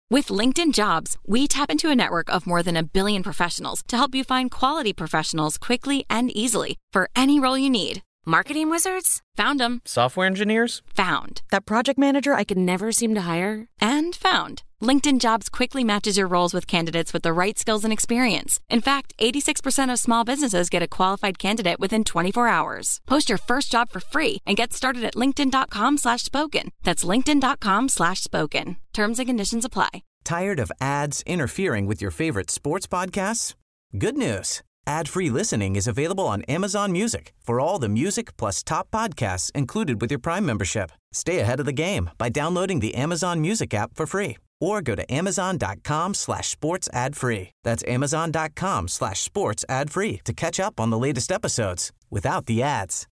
With LinkedIn Jobs, we tap into a network of more than 1 billion professionals to help you find quality professionals quickly and easily for any role you need. Marketing wizards? Found them. Software engineers? Found. That project manager I could never seem to hire? And found. LinkedIn Jobs quickly matches your roles with candidates with the right skills and experience. In fact, 86% of small businesses get a qualified candidate within 24 hours. Post your first job for free and get started at linkedin.com/spoken. That's linkedin.com/spoken. Terms and conditions apply. Tired of ads interfering with your favorite sports podcasts? Good news. Ad-free listening is available on Amazon Music for all the music plus top podcasts included with your Prime membership. Stay ahead of the game by downloading the Amazon Music app for free or go to amazon.com/sports ad free. That's amazon.com/sports ad free to catch up on the latest episodes without the ads.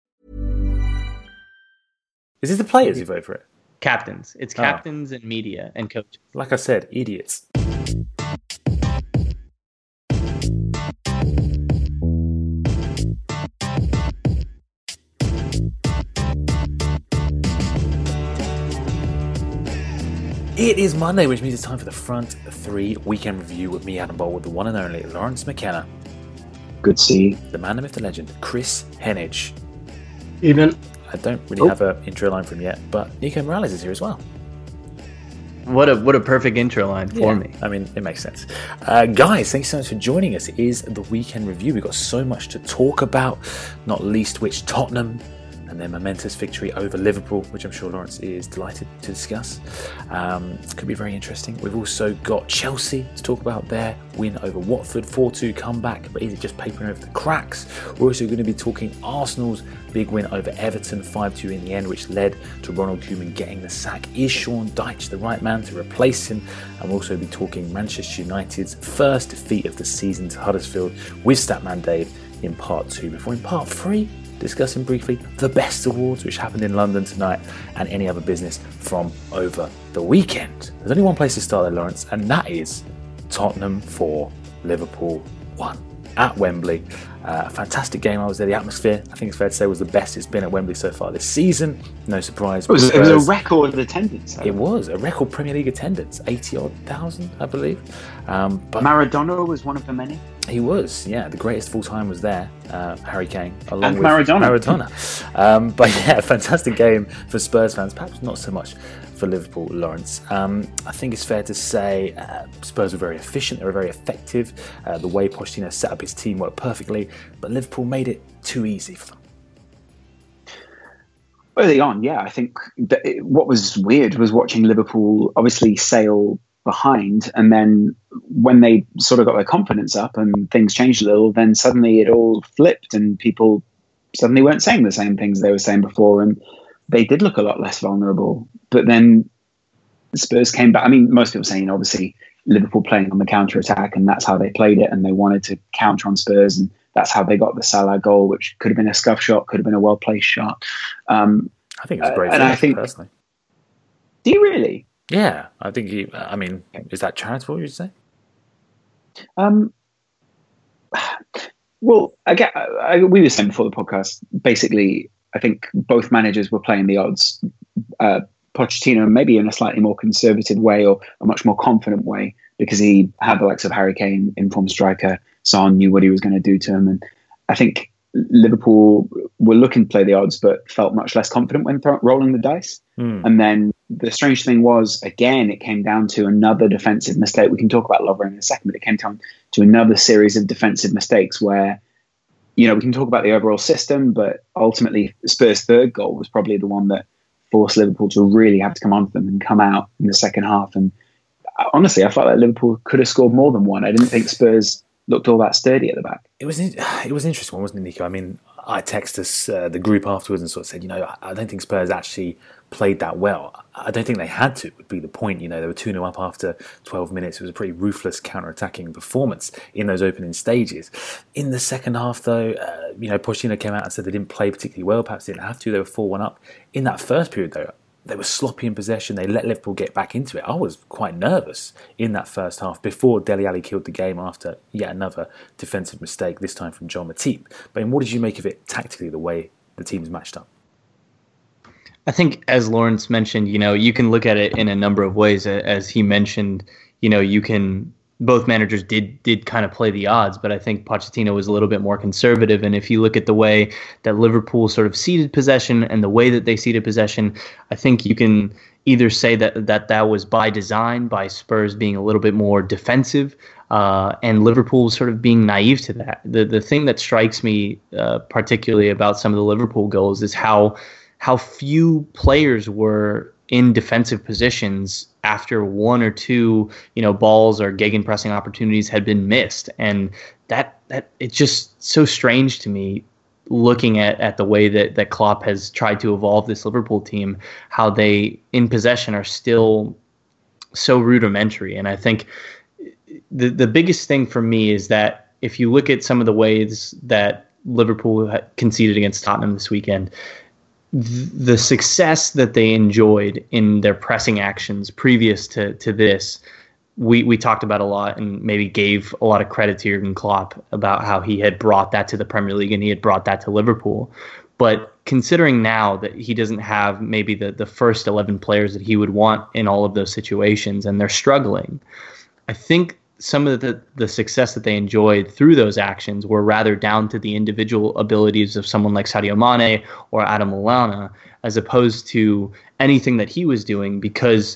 Is it the players who vote for it? Captains. It's captains and media and coaches. Like I said, idiots. It is Monday, which means it's time for the Front 3 weekend review with me, Adam Bowl, with the one and only Lawrence McKenna. Good to see you. The man, the myth, the legend, Chris Henage. Evening. I don't really have an intro line from him yet, but Nico Morales is here as well. What a perfect intro line for me. I mean, it makes sense. Guys, thanks so much for joining us. It is the weekend review. We've got so much to talk about, not least which Tottenham and their momentous victory over Liverpool, which I'm sure Lawrence is delighted to discuss. Could be very interesting. We've also got Chelsea to talk about their win over Watford, 4-2 comeback, but is it just papering over the cracks? We're also going to be talking Arsenal's big win over Everton, 5-2 in the end, which led to Ronald Koeman getting the sack. Is Sean Dyche the right man to replace him? And we'll also be talking Manchester United's first defeat of the season to Huddersfield with Statman Dave in part 2. Before in part 3, discussing briefly the best awards which happened in London tonight and any other business from over the weekend. There's only one place to start there, Lawrence, and that is Tottenham 4, Liverpool 1 at Wembley. A fantastic game. I was there. The atmosphere, I think it's fair to say, was the best it's been at Wembley so far this season. No surprise. It was a record attendance. It was a record Premier League attendance, 80-odd thousand, I believe. But Maradona was one of the many. He was, yeah. The greatest of all time was there, Harry Kane, along and with Maradona. But yeah, fantastic game for Spurs fans. Perhaps not so much for Liverpool, Lawrence. I think it's fair to say Spurs were very efficient. They were very effective. The way Pochettino set up his team worked perfectly, but Liverpool made it too easy for them. Early on, yeah. I think what was weird was watching Liverpool obviously sail behind, and then when they sort of got their confidence up and things changed a little, then suddenly it all flipped and people suddenly weren't saying the same things they were saying before, and they did look a lot less vulnerable. But then Spurs came back. I mean, most people saying obviously Liverpool playing on the counter attack, and that's how they played it, and they wanted to counter on Spurs, and that's how they got the Salah goal, which could have been a scuff shot, could have been a well placed shot. I think it's brave. And I think, personally, do you really? Yeah, I think he. I mean, is that charitable? You'd say? Well, again, we were saying before the podcast. Basically, I think both managers were playing the odds. Pochettino maybe in a slightly more conservative way or a much more confident way, because he had the likes of Harry Kane, informed striker. Son knew what he was going to do to him, and I think Liverpool were looking to play the odds, but felt much less confident when rolling the dice. And then the strange thing was, again, it came down to another defensive mistake. We can talk about Lovren in a second, but it came down to another series of defensive mistakes where, we can talk about the overall system, but ultimately Spurs' third goal was probably the one that forced Liverpool to really have to come on them and come out in the second half. And honestly, I felt like Liverpool could have scored more than one. I didn't think Spurs looked all that sturdy at the back. It was an interesting one, wasn't it, Nico? I mean, I texted us the group afterwards and sort of said, I don't think Spurs actually played that well. I don't think they had to, would be the point. They were 2-0 up after 12 minutes. It was a pretty ruthless counter-attacking performance in those opening stages. In the second half, though, Pochettino came out and said they didn't play particularly well. Perhaps they didn't have to. They were 4-1 up. In that first period, though, they were sloppy in possession. They let Liverpool get back into it. I was quite nervous in that first half before Dele Alli killed the game after yet another defensive mistake, this time from John Matip. But what did you make of it tactically, the way the teams matched up? I think, as Lawrence mentioned, you can look at it in a number of ways. As he mentioned, both managers did kind of play the odds, but I think Pochettino was a little bit more conservative. And if you look at the way that Liverpool sort of ceded possession and the way that they ceded possession, I think you can either say that was by design, by Spurs being a little bit more defensive, and Liverpool sort of being naive to that. The thing that strikes me particularly about some of the Liverpool goals is how few players were in defensive positions after one or two, balls or gegenpressing opportunities had been missed. And that it's just so strange to me, looking at the way that Klopp has tried to evolve this Liverpool team, how they in possession are still so rudimentary. And I think the biggest thing for me is that if you look at some of the ways that Liverpool conceded against Tottenham this weekend, the success that they enjoyed in their pressing actions previous to this, we talked about a lot, and maybe gave a lot of credit to Jurgen Klopp about how he had brought that to the Premier League and he had brought that to Liverpool. But considering now that he doesn't have maybe the first 11 players that he would want in all of those situations, and they're struggling, I think some of the success that they enjoyed through those actions were rather down to the individual abilities of someone like Sadio Mane or Adam Lallana, as opposed to anything that he was doing. Because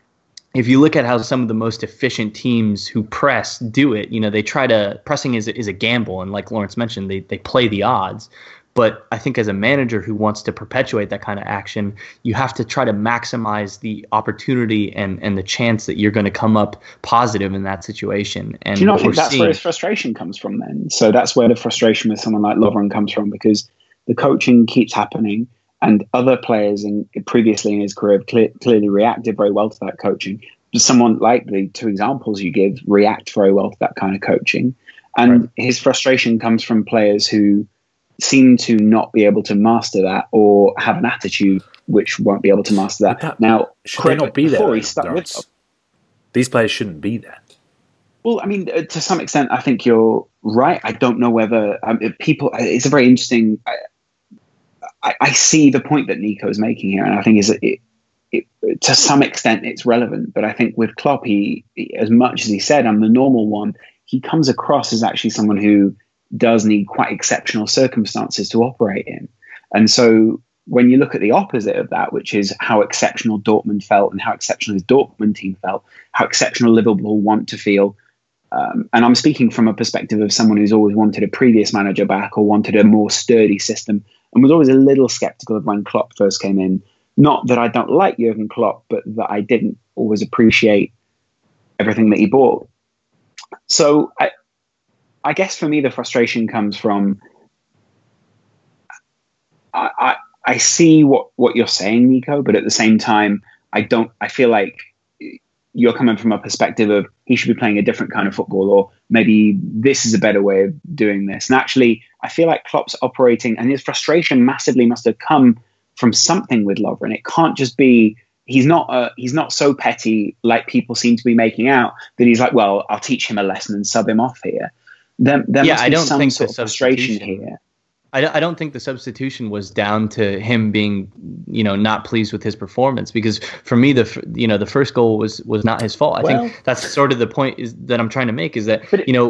if you look at how some of the most efficient teams who press do it, they try to, pressing is a gamble, and like Lawrence mentioned, they play the odds. But I think as a manager who wants to perpetuate that kind of action, you have to try to maximize the opportunity and the chance that you're going to come up positive in that situation. And do you not think that's where his frustration comes from then? So that's where the frustration with someone like Lovren comes from, because the coaching keeps happening and other players previously in his career have clearly reacted very well to that coaching. Someone like the two examples you give react very well to that kind of coaching. And right. His frustration comes from players who seem to not be able to master that, or have an attitude which won't be able to master that. Now, should they not be there? These players shouldn't be there. Well, I mean, to some extent, I think you're right. I don't know whether people. It's a very interesting. I see the point that Nico is making here, and I think to some extent it's relevant. But I think with Klopp, he, as much as he said, I'm the normal one, he comes across as actually someone who does need quite exceptional circumstances to operate in. And so when you look at the opposite of that, which is how exceptional Dortmund felt and how exceptional his Dortmund team felt, how exceptional Liverpool want to feel, and I'm speaking from a perspective of someone who's always wanted a previous manager back or wanted a more sturdy system, and was always a little skeptical of when Klopp first came in. Not that I don't like Jurgen Klopp, but that I didn't always appreciate everything that he brought. So I guess for me, the frustration comes from, I see what you're saying, Nico, but at the same time, I feel like you're coming from a perspective of he should be playing a different kind of football, or maybe this is a better way of doing this. And actually, I feel like Klopp's operating, and his frustration massively must have come from something with Lovren. It can't just be, he's not so petty like people seem to be making out, that he's like, well, I'll teach him a lesson and sub him off here. There must be some sort of frustration here. I don't think the substitution was down to him being, not pleased with his performance, because for me, the first goal was not his fault. I think that's sort of the point that I'm trying to make, is that,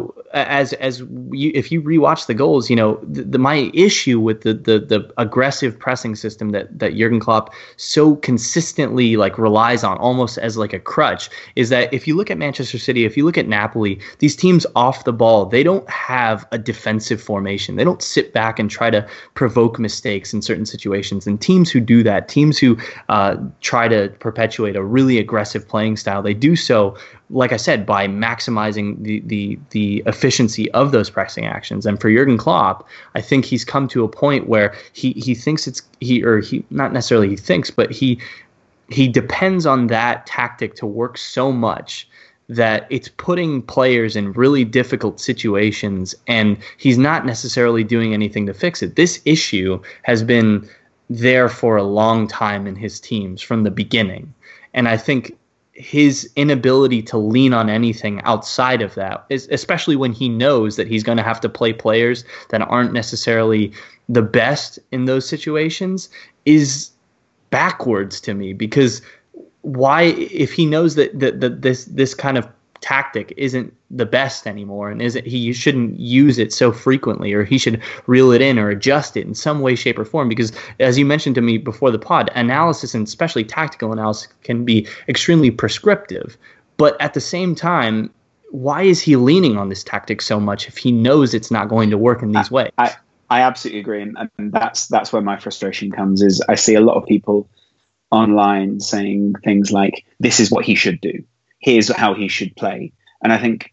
if you rewatch the goals, my issue with the aggressive pressing system that Jurgen Klopp so consistently relies on, almost as like a crutch, is that if you look at Manchester City, if you look at Napoli, these teams off the ball, they don't have a defensive formation. They don't sit back and try to provoke mistakes in certain situations. And teams who do that, teams who try to perpetuate a really aggressive playing style, they do so, like I said, by maximizing the efficiency of those pressing actions. And for Jurgen Klopp, I think he's come to a point where he thinks not necessarily he thinks, but he depends on that tactic to work so much that it's putting players in really difficult situations, and he's not necessarily doing anything to fix it. This issue has been there for a long time in his teams from the beginning. And I think his inability to lean on anything outside of that, especially when he knows that he's going to have to play players that aren't necessarily the best in those situations, is backwards to me, because why, if he knows that this kind of tactic isn't the best anymore, and he shouldn't use it so frequently, or he should reel it in or adjust it in some way, shape, or form, because as you mentioned to me before the pod, analysis, and especially tactical analysis, can be extremely prescriptive. But at the same time, why is he leaning on this tactic so much if he knows it's not going to work in these ways? I absolutely agree, and that's where my frustration comes. Is I see a lot of people online saying things like, "This is what he should do. Here's how he should play." And I think,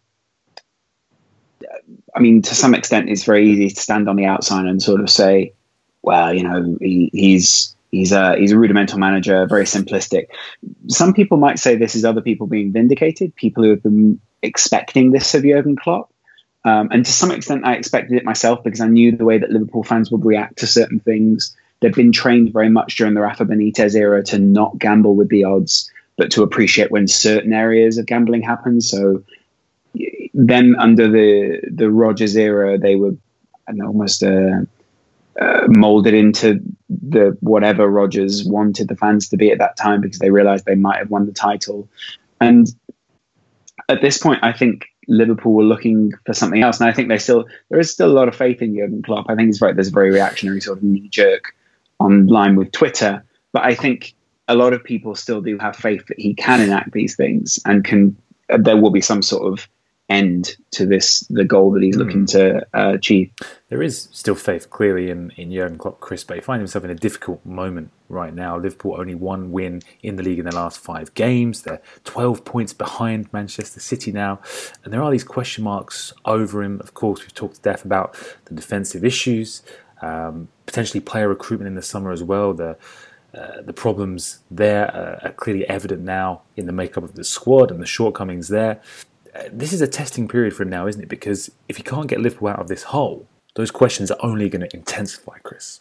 I mean, to some extent, it's very easy to stand on the outside and sort of say, "Well, you know, he's a rudimental manager, very simplistic." Some people might say this is other people being vindicated, people who have been expecting this of Jurgen Klopp. And to some extent, I expected it myself because I knew the way that Liverpool fans would react to certain things. They've been trained very much during the Rafa Benitez era to not gamble with the odds, but to appreciate when certain areas of gambling happen. So then under the Rodgers era, they were almost molded into the whatever Rodgers wanted the fans to be at that time, because they realized they might have won the title. And at this point, I think Liverpool were looking for something else. And I think there is still a lot of faith in Jurgen Klopp. I think there's a very reactionary sort of knee jerk online with Twitter. But I think a lot of people still do have faith that he can enact these things and there will be some sort of end to the goal that he's looking to achieve. There is still faith clearly in Jurgen Klopp, Chris, but he finds himself in a difficult moment right now. Liverpool only one win in the league in their last 5 games. They're 12 points behind Manchester City now, and there are these question marks over him. Of course, we've talked to death about the defensive issues, potentially player recruitment in the summer as well. The problems there are clearly evident now in the makeup of the squad and the shortcomings there. This is a testing period for him now, isn't it? Because if he can't get Liverpool out of this hole, those questions are only going to intensify, Chris.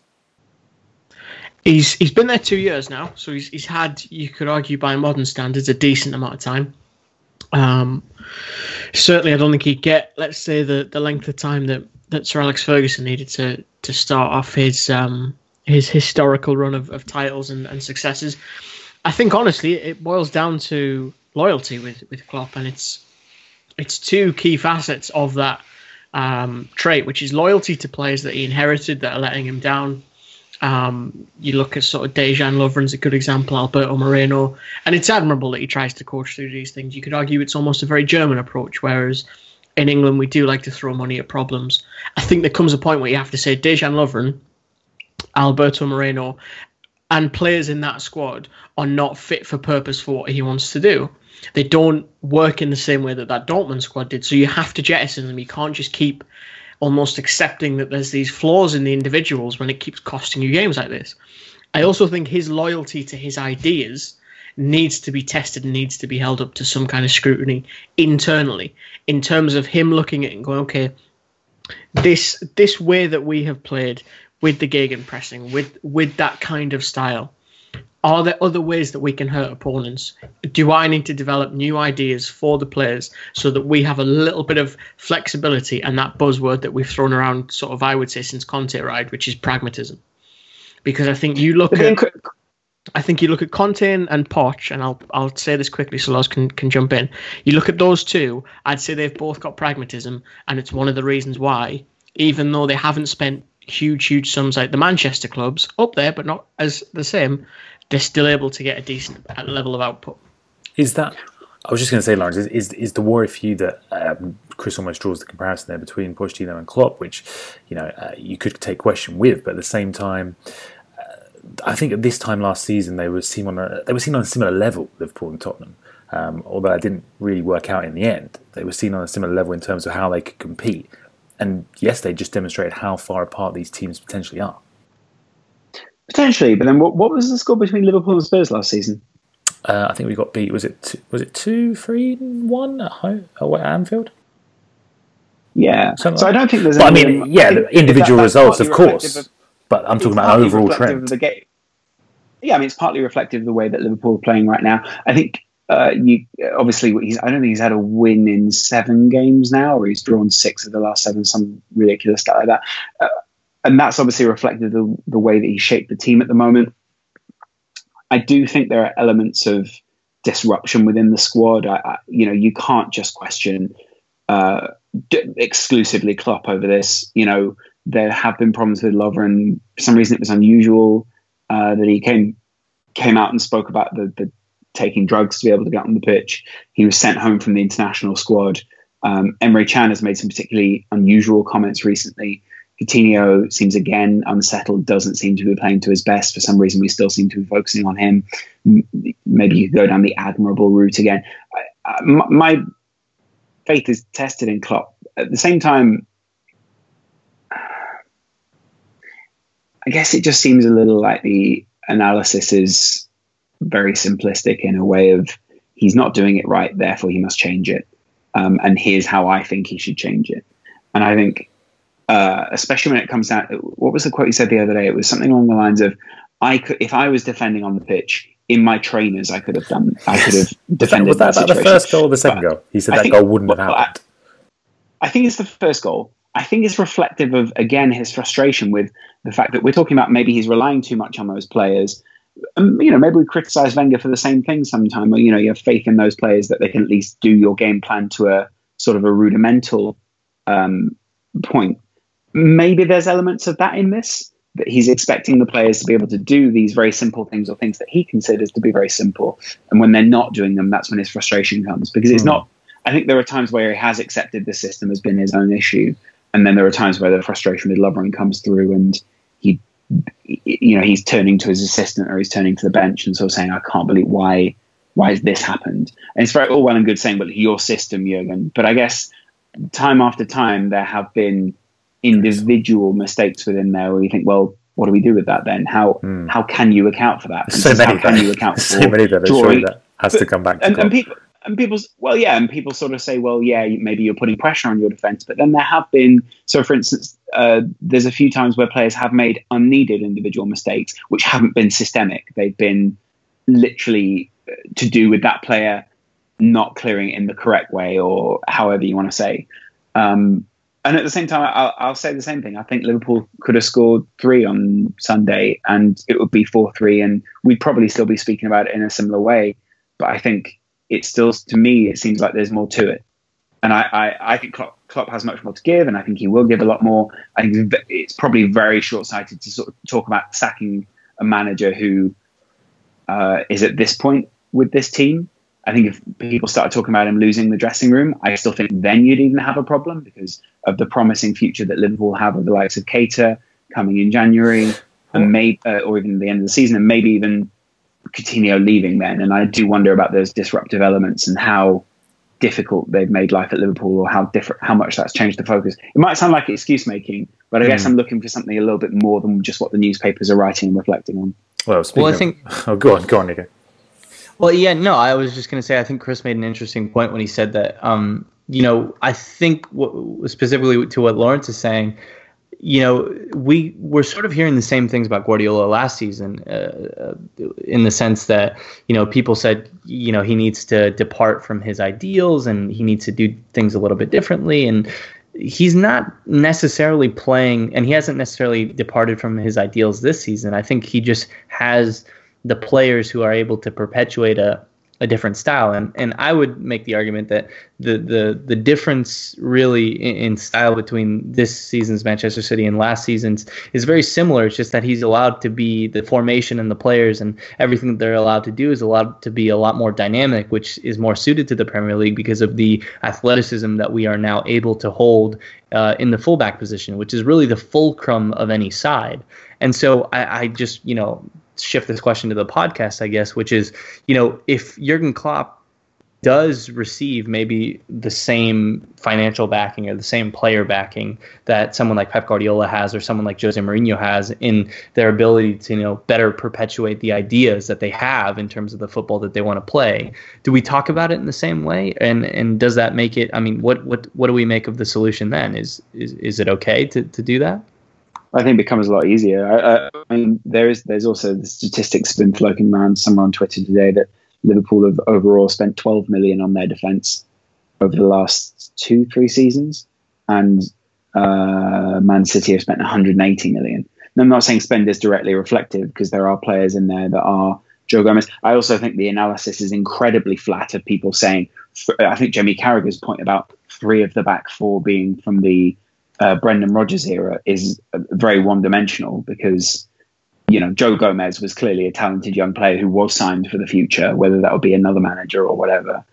He's been there 2 years now, so he's had, you could argue by modern standards, a decent amount of time. Certainly, I don't think he'd get, let's say, the length of time that Sir Alex Ferguson needed to start off his historical run of titles and successes. I think, honestly, it boils down to loyalty with Klopp, and it's 2 key facets of that trait, which is loyalty to players that he inherited that are letting him down. You look at sort of Dejan Lovren's a good example, Alberto Moreno, and it's admirable that he tries to coach through these things. You could argue it's almost a very German approach, whereas in England we do like to throw money at problems. I think there comes a point where you have to say Dejan Lovren, Alberto Moreno, and players in that squad are not fit for purpose for what he wants to do. They don't work in the same way that Dortmund squad did. So you have to jettison them. You can't just keep almost accepting that there's these flaws in the individuals when it keeps costing you games like this. I also think his loyalty to his ideas needs to be tested and needs to be held up to some kind of scrutiny internally, in terms of him looking at it and going, okay, this way that we have played with the gegenpressing, with that kind of style, are there other ways that we can hurt opponents? Do I need to develop new ideas for the players so that we have a little bit of flexibility and that buzzword that we've thrown around sort of, I would say, since Conte arrived, which is pragmatism? Because I think you look at Conte and Poch, and I'll say this quickly so Lars can jump in. You look at those two, I'd say they've both got pragmatism, and it's one of the reasons why, even though they haven't spent huge sums like the Manchester clubs, up there but not as the same, they're still able to get a decent level of output. Is that, I was just going to say, Lawrence, is the worry for you that Chris almost draws the comparison there between Pochettino and Klopp, which you could take question with, but at the same time, I think at this time last season they were seen on a similar level, Liverpool and Tottenham. Although it didn't really work out in the end, they were seen on a similar level in terms of how they could compete. And yes, they just demonstrated how far apart these teams potentially are. Potentially, but then what was the score between Liverpool and Spurs last season? I think we got beat. Was it 2-3-1 at home at Anfield? Yeah. Something so like I don't think there's. But I mean, the individual results, of course. But I'm talking about an overall trend. Yeah, I mean, it's partly reflective of the way that Liverpool are playing right now. I think I don't think he's had a win in 7 games now, or he's drawn 6 of the last 7, some ridiculous stat like that. And that's obviously reflective of the way that he shaped the team at the moment. I do think there are elements of disruption within the squad. You can't just question exclusively Klopp over this. There have been problems with Lovren. For some reason, it was unusual that he came out and spoke about the taking drugs to be able to get on the pitch. He was sent home from the international squad. Emre Can has made some particularly unusual comments recently. Coutinho seems again unsettled, doesn't seem to be playing to his best. For some reason, we still seem to be focusing on him. Maybe you could go down the admirable route again. My faith is tested in Klopp. At the same time, I guess it just seems a little like the analysis is very simplistic in a way of he's not doing it right, therefore he must change it. And here's how I think he should change it. And I think, especially when it comes down, what was the quote he said the other day? It was something along the lines of, if I was defending on the pitch, in my trainers, I could have defended. Was that the first goal or the second goal? He said that goal wouldn't have happened. I think it's the first goal. I think it's reflective of, again, his frustration with the fact that we're talking about maybe he's relying too much on those players. Maybe we criticize Wenger for the same thing sometime, where, you have faith in those players that they can at least do your game plan to a sort of a rudimental point. Maybe there's elements of that in this, that he's expecting the players to be able to do these very simple things or things that he considers to be very simple. And when they're not doing them, that's when his frustration comes, because it's not, I think there are times where he has accepted the system has been his own issue. And then there are times where the frustration with Lovren comes through and he's turning to his assistant or he's turning to the bench and sort of saying, I can't believe why has this happened? And it's very all well and good saying, but your system, Jurgen. But I guess time after time, there have been individual mistakes within there where you think, well, what do we do with that then? How can you account for that? So many, how can you account for so many that drawing, that has to come back to and people sort of say, well, yeah, maybe you're putting pressure on your defense. But then there have been, so for instance, there's a few times where players have made unneeded individual mistakes, which haven't been systemic. They've been literally to do with that player not clearing it in the correct way, or however you want to say. And at the same time, I'll say the same thing. I think Liverpool could have scored 3 on Sunday and it would be 4-3, and we'd probably still be speaking about it in a similar way. But I think it still, to me, it seems like there's more to it. And I think Klopp has much more to give, and I think he will give a lot more. I think it's probably very short-sighted to sort of talk about sacking a manager who is at this point with this team. I think if people started talking about him losing the dressing room, I still think then you'd even have a problem because of the promising future that Liverpool have with the likes of Keita coming in January, and maybe, or even the end of the season, and maybe even Coutinho leaving then. And I do wonder about those disruptive elements and how difficult they've made life at Liverpool, or how much that's changed the focus. It might sound like excuse making, but I guess I'm looking for something a little bit more than just what the newspapers are writing and reflecting on. Well, I think. Oh, go on, Nico. Well, yeah, no, I was just going to say, I think Chris made an interesting point when he said that, I think specifically to what Lawrence is saying, we were sort of hearing the same things about Guardiola last season, in the sense that, people said, he needs to depart from his ideals and he needs to do things a little bit differently. And he's not necessarily playing, and he hasn't necessarily departed from his ideals this season. I think he just has the players who are able to perpetuate a different style. And I would make the argument that the difference really in style between this season's Manchester City and last season's is very similar. It's just that he's allowed to be, the formation and the players and everything that they're allowed to do is allowed to be a lot more dynamic, which is more suited to the Premier League because of the athleticism that we are now able to hold in the fullback position, which is really the fulcrum of any side. And so I just, shift this question to the podcast, I guess, which is, if Jurgen Klopp does receive maybe the same financial backing or the same player backing that someone like Pep Guardiola has or someone like Jose Mourinho has in their ability to, better perpetuate the ideas that they have in terms of the football that they want to play, do we talk about it in the same way? And does that make it, what do we make of the solution then? Is it okay to do that? I think it becomes a lot easier. There's also the statistics have been floating around somewhere on Twitter today that Liverpool have overall spent 12 million on their defence over the last 2-3 seasons, and Man City have spent 180 million. Now, I'm not saying spend is directly reflective because there are players in there that are Joe Gomez. I also think the analysis is incredibly flat of people saying, I think Jamie Carragher's point about 3 of the back 4 being from the Brendan Rodgers era is very one-dimensional, because Joe Gomez was clearly a talented young player who was signed for the future, whether that would be another manager or whatever.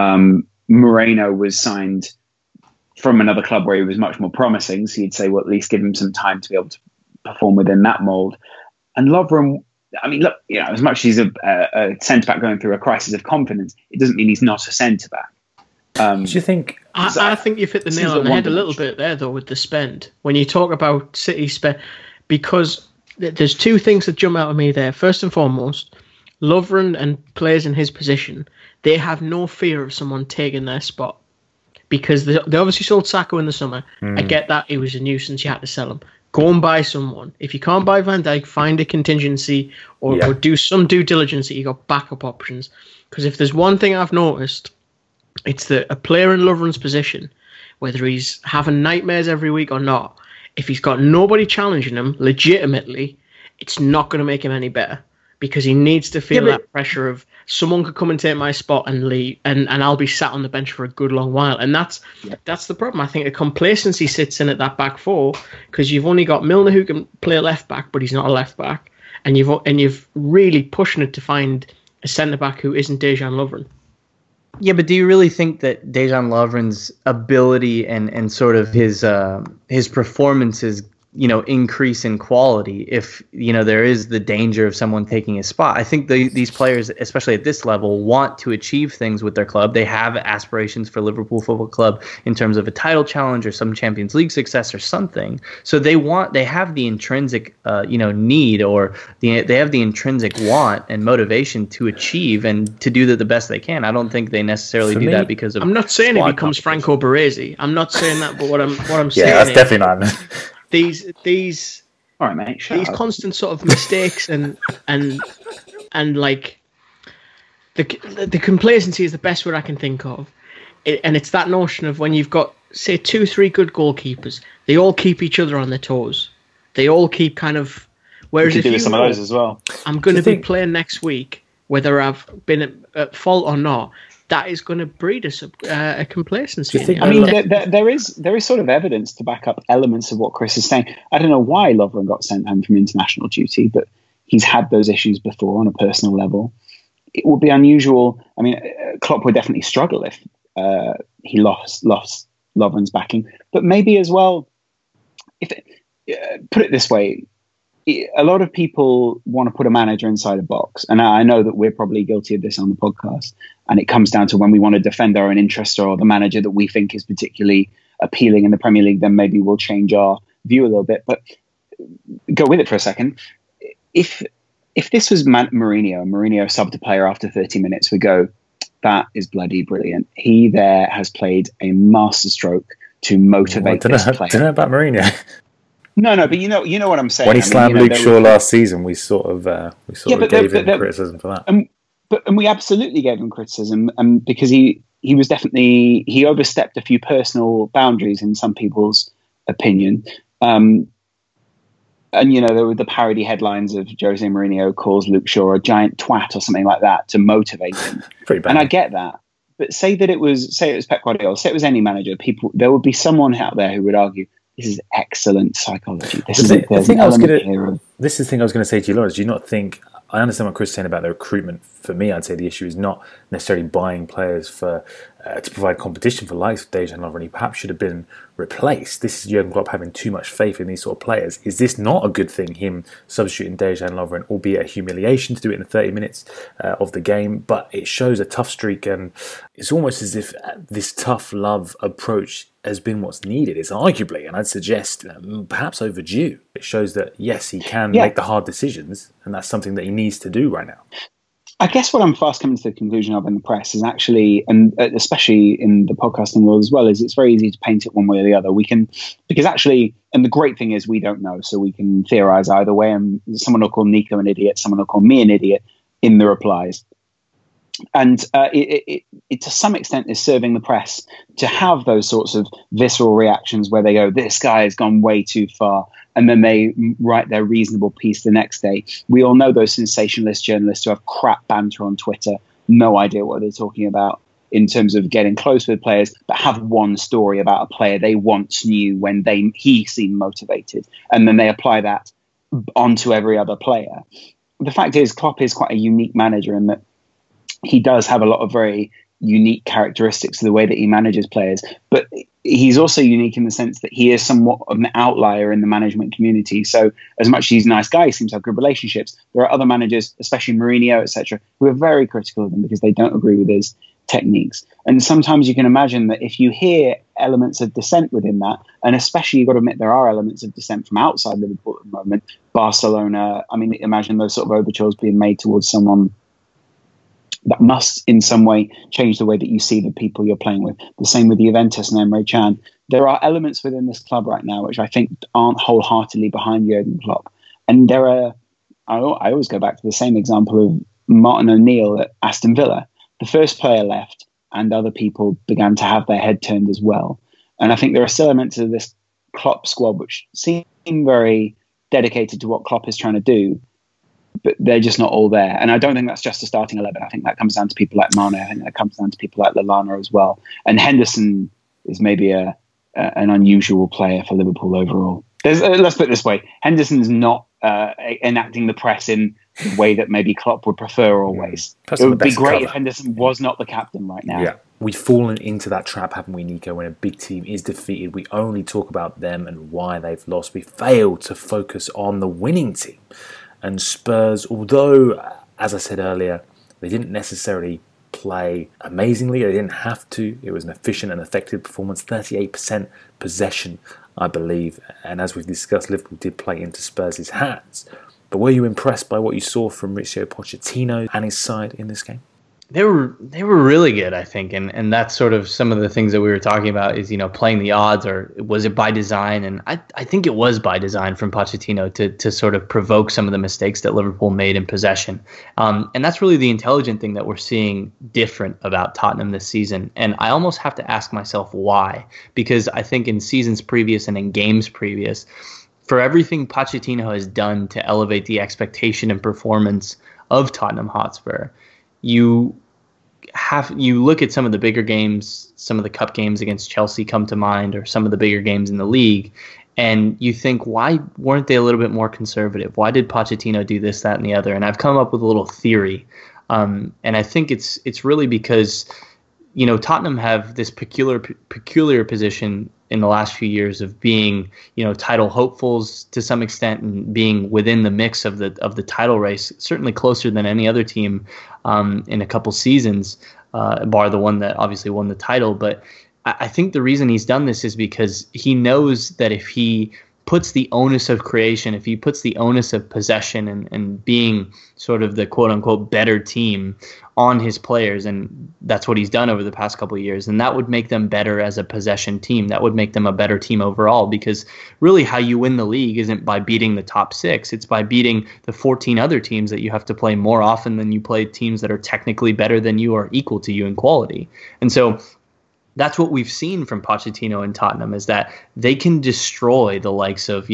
Moreno was signed from another club where he was much more promising, so you'd say, well, at least give him some time to be able to perform within that mould. And Lovren, I mean, look, as much as he's a centre-back going through a crisis of confidence, it doesn't mean he's not a centre-back. Do you think... I think you've hit the nail on the head a little bit there, though, with the spend. When you talk about City spend, because there's 2 things that jump out at me there. First and foremost, Lovren and players in his position, they have no fear of someone taking their spot. Because they obviously sold Sakho in the summer. I get that. It was a nuisance. You had to sell him. Go and buy someone. If you can't buy Van Dijk, find a contingency or do some due diligence that you got backup options. Because if there's one thing I've noticed, it's that a player in Lovren's position, whether he's having nightmares every week or not, if he's got nobody challenging him legitimately, it's not going to make him any better. Because he needs to feel that pressure of someone could come and take my spot and leave, and I'll be sat on the bench for a good long while. And that's the problem. I think the complacency sits in at that back 4, because you've only got Milner who can play left back, but he's not a left back, and you've really pushing it to find a centre back who isn't Dejan Lovren. Yeah, but do you really think that Dejan Lovren's ability and sort of his performances increase in quality if there is the danger of someone taking his spot? I think these players, especially at this level, want to achieve things with their club. They have aspirations for Liverpool Football Club in terms of a title challenge or some Champions League success or something. So they have the intrinsic need, or they have the intrinsic want and motivation to achieve and to do the best they can. I don't think they necessarily do that because of... I'm not saying he becomes Franco Baresi. I'm not saying that, but what I'm saying that's definitely not. These all right, mate, these constant sort of mistakes and like the complacency is the best word I can think of, and it's that notion of when you've got, say, 2-3 good goalkeepers, they all keep each other on their toes. They all keep kind of. Whereas if you some of those as well, I'm going to be playing next week, whether I've been at fault or not. That is going to breed a complacency. I mean, there is sort of evidence to back up elements of what Chris is saying. I don't know why Lovren got sent home from international duty, but he's had those issues before on a personal level. It would be unusual. I mean, Klopp would definitely struggle if he lost Lovren's backing. But maybe as well, put it this way, a lot of people want to put a manager inside a box. And I know that we're probably guilty of this on the podcast. And it comes down to when we want to defend our own interest or the manager that we think is particularly appealing in the Premier League, then maybe we'll change our view a little bit. But go with it for a second. If this was Mourinho, and Mourinho subbed a player after 30 minutes, we go, that is bloody brilliant. He there has played a masterstroke to motivate this player. I don't know about Mourinho. No, but you know what I'm saying. When he slammed Luke Shaw last season, we sort of gave him criticism for that. And we absolutely gave him criticism, because he overstepped a few personal boundaries in some people's opinion. And there were the parody headlines of Jose Mourinho calls Luke Shaw a giant twat or something like that to motivate him. Pretty bad. And I get that. But say it was Pep Guardiola, say it was any manager, there would be someone out there who would argue, this is excellent psychology. This is the thing I was going to say to you, Lawrence. Do you not think? I understand what Chris is saying about the recruitment. For me, I'd say the issue is not necessarily buying players to provide competition for likes of Dejan Lovren. He perhaps should have been replaced. This is Jurgen Klopp having too much faith in these sort of players. Is this not a good thing, him substituting Dejan Lovren, albeit a humiliation to do it in 30 minutes of the game? But it shows a tough streak, and it's almost as if this tough love approach has been what's needed. It's arguably, and I'd suggest, perhaps overdue. It shows that, yes, he can make the hard decisions, and that's something that he needs to do right now. I guess what I'm fast coming to the conclusion of in the press is actually, and especially in the podcasting world as well, is it's very easy to paint it one way or the other. Because actually, and the great thing is we don't know, so we can theorize either way, and someone will call Nico an idiot, someone will call me an idiot in the replies. And it to some extent is serving the press to have those sorts of visceral reactions where they go, this guy has gone way too far. and then they write their reasonable piece the next day. We all know those sensationalist journalists who have crap banter on Twitter, no idea what they're talking about in terms of getting close with players, but have one story about a player they once knew when he seemed motivated, and then they apply that onto every other player. The fact is, Klopp is quite a unique manager in that he does have a lot of very unique characteristics of the way that he manages players, but he's also unique in the sense that he is somewhat of an outlier in the management community. So as much as he's a nice guy, he seems to have good relationships, there are other managers, especially Mourinho, etc., who are very critical of him because they don't agree with his techniques. And sometimes you can imagine that if you hear elements of dissent within that, and especially you've got to admit there are elements of dissent from outside Liverpool at the moment, Barcelona, I mean, imagine those sort of overtures being made towards someone that must in some way change the way that you see the people you're playing with. The same with Juventus and Emre Can. There are elements within this club right now which I think aren't wholeheartedly behind Jurgen Klopp. And there are, I always go back to the same example of Martin O'Neill at Aston Villa. The first player left and other people began to have their head turned as well. And I think there are still elements of this Klopp squad which seem very dedicated to what Klopp is trying to do, but they're just not all there. And I don't think that's just a starting 11. I think that comes down to people like Mane. I think that comes down to people like Lallana as well. And Henderson is maybe an unusual player for Liverpool overall. Let's put it this way. Henderson's not enacting the press in the way that maybe Klopp would prefer always. It would be great if Henderson was not the captain right now. Yeah. We've fallen into that trap, haven't we, Nico? When a big team is defeated, we only talk about them and why they've lost. We fail to focus on the winning team. And Spurs, although, as I said earlier, they didn't necessarily play amazingly, they didn't have to. It was an efficient and effective performance, 38% possession, I believe. And as we've discussed, Liverpool did play into Spurs' hands. But were you impressed by what you saw from Mauricio Pochettino and his side in this game? They were really good, I think, and that's sort of some of the things that we were talking about is, playing the odds, or was it by design? And I think it was by design from Pochettino to sort of provoke some of the mistakes that Liverpool made in possession. And that's really the intelligent thing that we're seeing different about Tottenham this season. And I almost have to ask myself why, because I think in seasons previous and in games previous, for everything Pochettino has done to elevate the expectation and performance of Tottenham Hotspur, you look at some of the bigger games, some of the cup games against Chelsea come to mind, or some of the bigger games in the league, and you think, why weren't they a little bit more conservative? Why did Pochettino do this, that, and the other? And I've come up with a little theory, and I think it's really because Tottenham have this peculiar position in the last few years of being, title hopefuls to some extent, and being within the mix of the title race, certainly closer than any other team in a couple seasons, bar the one that obviously won the title. But I think the reason he's done this is because he knows that if he puts the onus of creation, if he puts the onus of possession and being sort of the quote-unquote better team on his players, and that's what he's done over the past couple of years, and that would make them better as a possession team. That would make them a better team overall, because really how you win the league isn't by beating the top 6. It's by beating the 14 other teams that you have to play more often than you play teams that are technically better than you or equal to you in quality. And so that's what we've seen from Pochettino and Tottenham, is that they can destroy the likes of,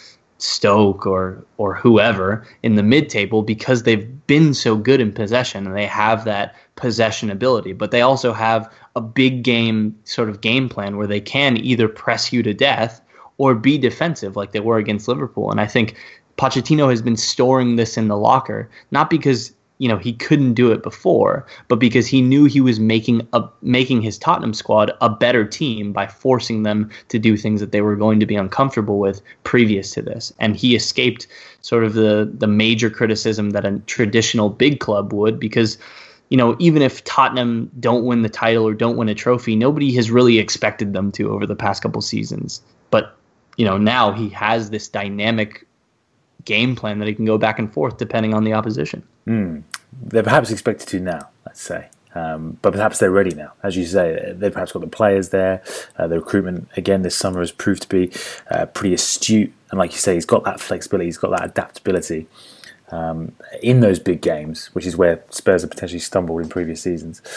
Stoke or whoever in the mid-table because they've been so good in possession and they have that possession ability. But they also have a big game sort of game plan where they can either press you to death or be defensive like they were against Liverpool. And I think Pochettino has been storing this in the locker, not because he couldn't do it before, but because he knew he was making his Tottenham squad a better team by forcing them to do things that they were going to be uncomfortable with previous to this. And he escaped sort of the major criticism that a traditional big club would, because even if Tottenham don't win the title or don't win a trophy, nobody has really expected them to over the past couple seasons. But now he has this dynamic game plan that he can go back and forth depending on the opposition. They're perhaps expected to now, let's say. But perhaps they're ready now. As you say, they've perhaps got the players there. The recruitment, again, this summer has proved to be pretty astute. And like you say, he's got that flexibility, he's got that adaptability in those big games, which is where Spurs have potentially stumbled in previous seasons.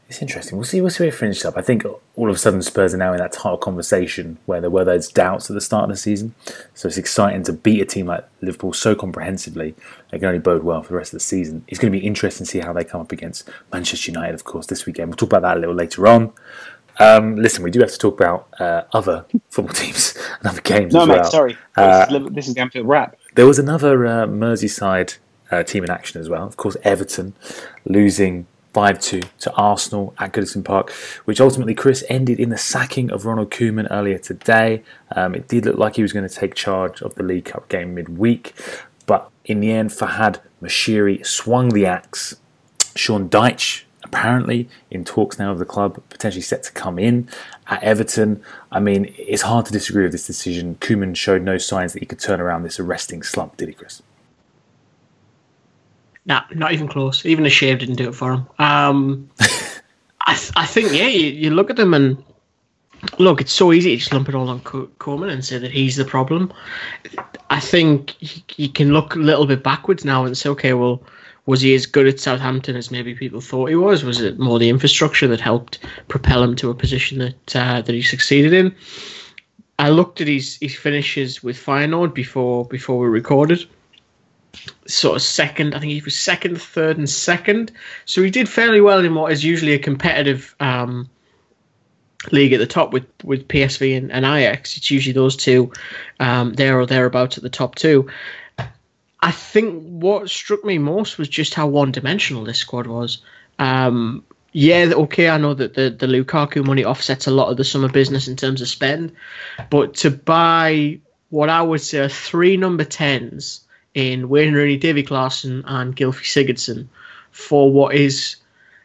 It's interesting. We'll see where it finishes up. I think all of a sudden Spurs are now in that title conversation where there were those doubts at the start of the season. So it's exciting to beat a team like Liverpool so comprehensively. They can only bode well for the rest of the season. It's going to be interesting to see how they come up against Manchester United, of course, this weekend. We'll talk about that a little later on. Listen, we do have to talk about other football teams and other games as well. No, mate, sorry. This is the Anfield wrap. There was another Merseyside team in action as well. Of course, Everton losing 5-2 to Arsenal at Goodison Park, which ultimately, Chris, ended in the sacking of Ronald Koeman earlier today. It did look like he was going to take charge of the League Cup game midweek, but in the end, Fahad Moshiri swung the axe. Sean Dyche, apparently in talks now of the club, potentially set to come in at Everton. I mean, it's hard to disagree with this decision. Koeman showed no signs that he could turn around this arresting slump, did he, Chris? Nah, not even close. Even a shave didn't do it for him. I think, yeah, you look at them and look, it's so easy to just lump it all on Koeman and say that he's the problem. I think you can look a little bit backwards now and say, okay, well, was he as good at Southampton as maybe people thought he was? Was it more the infrastructure that helped propel him to a position that he succeeded in? I looked at his finishes with Feyenoord before we recorded. Sort of second, I think he was second, third, and second. So he did fairly well in what is usually a competitive league at the top with PSV and Ajax. It's usually those two there or thereabouts at the top two. I think what struck me most was just how one-dimensional this squad was. Yeah, okay, I know that the Lukaku money offsets a lot of the summer business in terms of spend, but to buy what I would say are 3 number 10s in Wayne Rooney, Davy Klaassen and Gylfi Sigurdsson for what is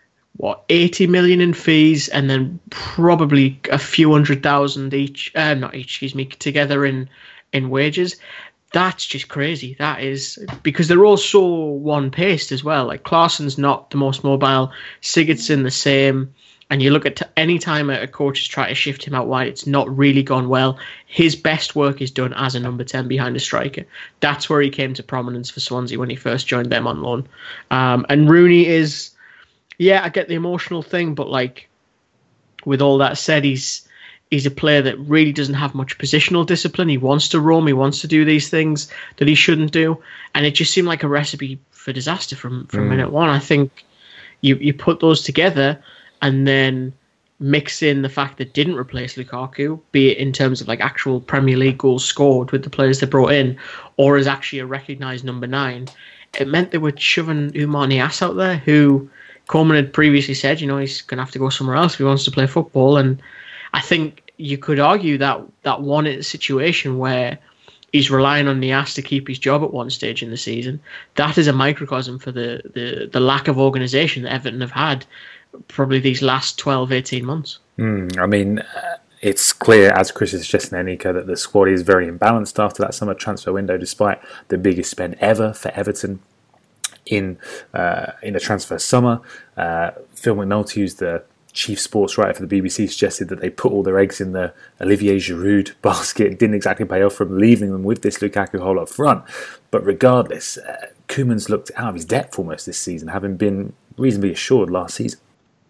80 million in fees and then probably a few $100,000 each, together in wages. That's just crazy. That is because they're all so one-paced as well. Like Klaassen's not the most mobile, Sigurdsson the same. And you look at any time a coach has tried to shift him out wide, it's not really gone well. His best work is done as a number 10 behind a striker. That's where he came to prominence for Swansea when he first joined them on loan. And Rooney is, yeah, I get the emotional thing, but like with all that said, he's a player that really doesn't have much positional discipline. He wants to roam. He wants to do these things that he shouldn't do. And it just seemed like a recipe for disaster from minute one. I think you put those together and then mix in the fact that didn't replace Lukaku, be it in terms of like actual Premier League goals scored with the players they brought in, or as actually a recognised number 9, it meant they were shoving Oumar Niasse out there, who Koeman had previously said, he's going to have to go somewhere else if he wants to play football. And I think you could argue that one situation where he's relying on Niasse to keep his job at one stage in the season, that is a microcosm for the lack of organisation that Everton have had probably these last 12, 18 months. I mean, it's clear, as Chris is suggesting, Nico, that the squad is very imbalanced after that summer transfer window, despite the biggest spend ever for Everton in a transfer summer. Phil McNulty, who's the chief sports writer for the BBC, suggested that they put all their eggs in the Olivier Giroud basket. It didn't exactly pay off from leaving them with this Lukaku hole up front. But regardless, Koeman's looked out of his depth almost this season, having been reasonably assured last season.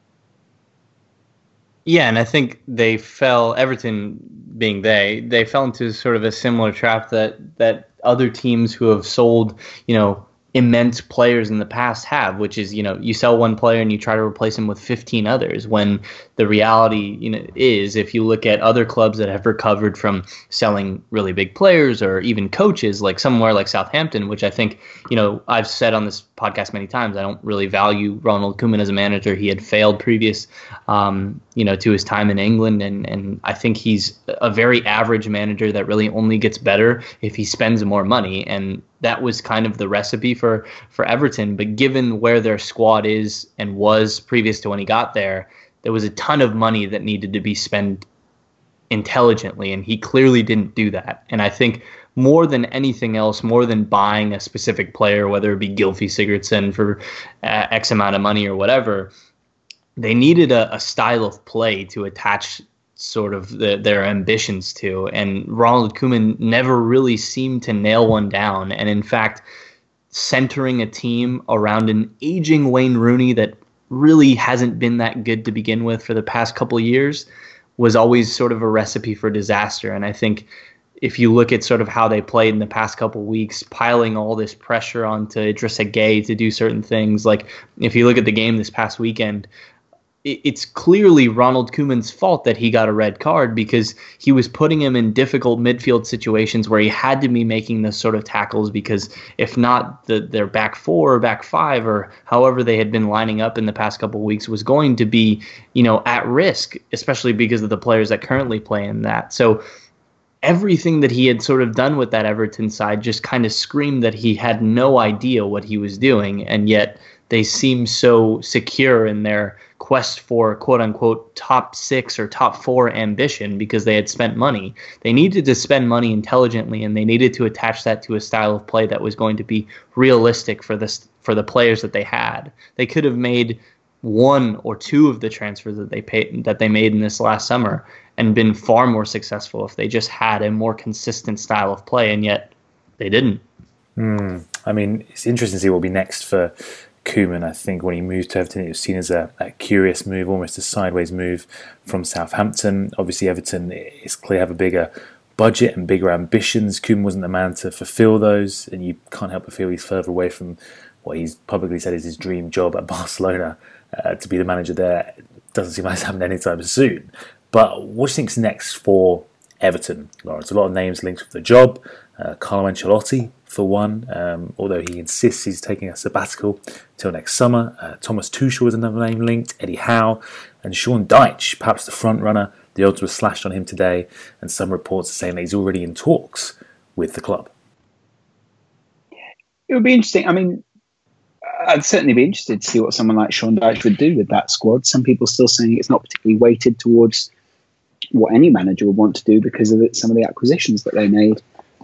Yeah, and I think they fell, Everton being they fell into sort of a similar trap that other teams who have sold, immense players in the past have, which is, you sell one player and you try to replace him with 15 others, when the reality, is if you look at other clubs that have recovered from selling really big players or even coaches, like somewhere like Southampton, which I think, I've said on this podcast many times, I don't really value Ronald Koeman as a manager. He had failed previous, to his time in England. And I think he's a very average manager that really only gets better if he spends more money. And that was kind of the recipe for Everton. But given where their squad is and was previous to when he got there, there was a ton of money that needed to be spent intelligently, and he clearly didn't do that. And I think more than anything else, more than buying a specific player, whether it be Gylfi Sigurdsson for X amount of money or whatever, they needed a style of play to attach sort of their ambitions to. And Ronald Koeman never really seemed to nail one down. And in fact, centering a team around an aging Wayne Rooney that really hasn't been that good to begin with for the past couple of years, was always sort of a recipe for disaster. And I think if you look at sort of how they played in the past couple of weeks, piling all this pressure onto Idrissa Gueye to do certain things, like if you look at the game this past weekend, it's clearly Ronald Koeman's fault that he got a red card, because he was putting him in difficult midfield situations where he had to be making those sort of tackles, because if not, their back four or back five or however they had been lining up in the past couple of weeks was going to be, at risk, especially because of the players that currently play in that. So everything that he had sort of done with that Everton side just kind of screamed that he had no idea what he was doing, and yet they seem so secure in their quest for quote-unquote top 6 or top 4 ambition because they had spent money. They needed to spend money intelligently, and they needed to attach that to a style of play that was going to be realistic for the players that they had. They could have made 1 or 2 of the transfers that they made in this last summer and been far more successful if they just had a more consistent style of play, and yet they didn't. I mean, it's interesting to see what will be next for Koeman. I think when he moved to Everton, it was seen as a curious move, almost a sideways move from Southampton. Obviously, Everton is clear have a bigger budget and bigger ambitions. Koeman wasn't the man to fulfil those, and you can't help but feel he's further away from what he's publicly said is his dream job at Barcelona. To be the manager there doesn't seem like it's happening anytime soon. But what do you think's next for Everton, Lawrence? A lot of names linked with the job. Carlo Ancelotti, for one, although he insists he's taking a sabbatical till next summer. Thomas Tuchel is another name linked, Eddie Howe, and Sean Dyche, perhaps the front runner. The odds were slashed on him today, and some reports are saying that he's already in talks with the club. It would be interesting. I mean, I'd certainly be interested to see what someone like Sean Dyche would do with that squad. Some people still saying it's not particularly weighted towards what any manager would want to do because of some of the acquisitions that they made.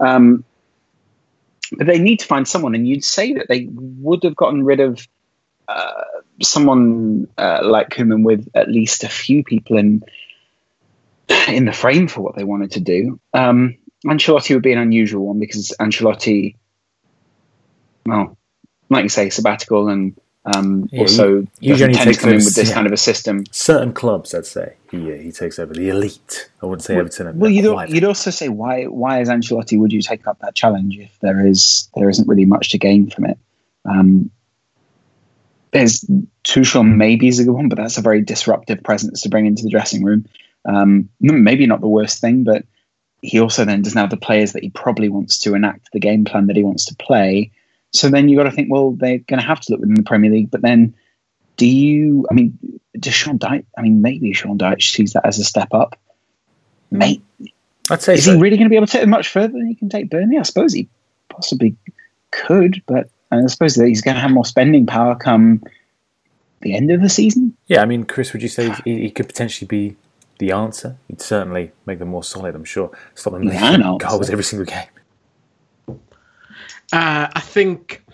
But they need to find someone, and you'd say that they would have gotten rid of someone like Koeman with at least a few people in the frame for what they wanted to do. Ancelotti would be an unusual one because Ancelotti, well, like you say, sabbatical and also usually tends to come in with this kind of a system. Certain clubs, I'd say, he takes over the elite. I wouldn't say Everton. Well, you'd also say why as Ancelotti would you take up that challenge if there isn't really much to gain from it? There's Tuchel maybe is a good one, but that's a very disruptive presence to bring into the dressing room. Maybe not the worst thing, but he also then doesn't have the players that he probably wants to enact the game plan that he wants to play. So then you got to think, well, they're going to have to look within the Premier League. But then, does Sean Dyche? I mean, maybe Sean Dyche sees that as a step up. Mate, I'd say is he really going to be able to take it much further than he can take Burnley? I suppose he possibly could, but I suppose that he's going to have more spending power come the end of the season. Yeah, I mean, Chris, would you say he could potentially be the answer? He'd certainly make them more solid, I'm sure. Stop them making goals every single game. I think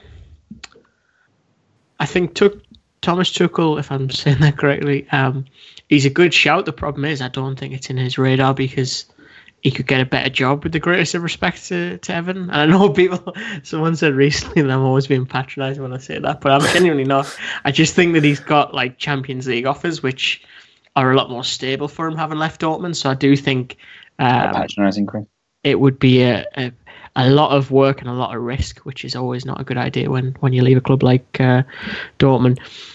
Thomas Tuchel, if I'm saying that correctly, he's a good shout. The problem is I don't think it's in his radar because he could get a better job, with the greatest of respect to Everton. And I know someone said recently that I'm always being patronised when I say that, but I'm genuinely not. I just think that he's got like Champions League offers, which are a lot more stable for him having left Dortmund. So I do think patronising, Chris. It would be a lot of work and a lot of risk, which is always not a good idea when you leave a club like Dortmund.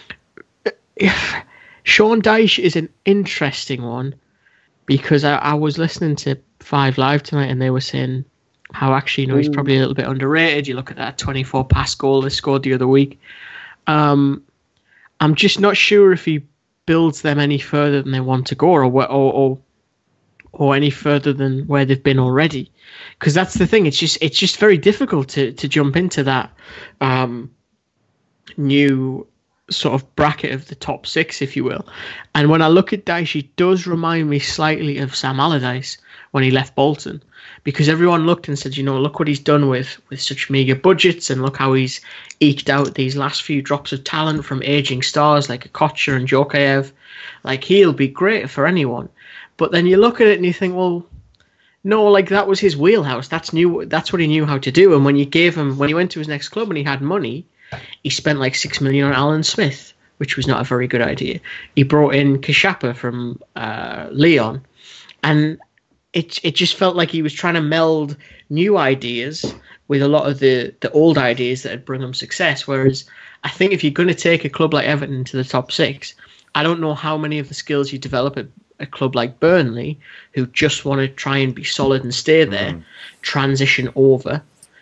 Sean Dyche is an interesting one because I was listening to 5 Live tonight and they were saying how actually he's probably a little bit underrated. You look at that 24 pass goal they scored the other week. I'm just not sure if he builds them any further than they want to go or any further than where they've been already, because that's the thing. It's just very difficult to jump into that new sort of bracket of the top 6, if you will. And when I look at Dyche, he does remind me slightly of Sam Allardyce when he left Bolton, because everyone looked and said, look what he's done with such meagre budgets, and look how he's eked out these last few drops of talent from aging stars like Okocha and Djokaev. Like, he'll be great for anyone. But then you look at it and you think, well, no, like that was his wheelhouse. That's what he knew how to do. And when you went to his next club and he had money, he spent like $6 million on Alan Smith, which was not a very good idea. He brought in Kashapa from Lyon, and it just felt like he was trying to meld new ideas with a lot of the old ideas that had brought him success. Whereas I think if you're going to take a club like Everton to the top 6, I don't know how many of the skills you develop at a club like Burnley, who just want to try and be solid and stay there, transition over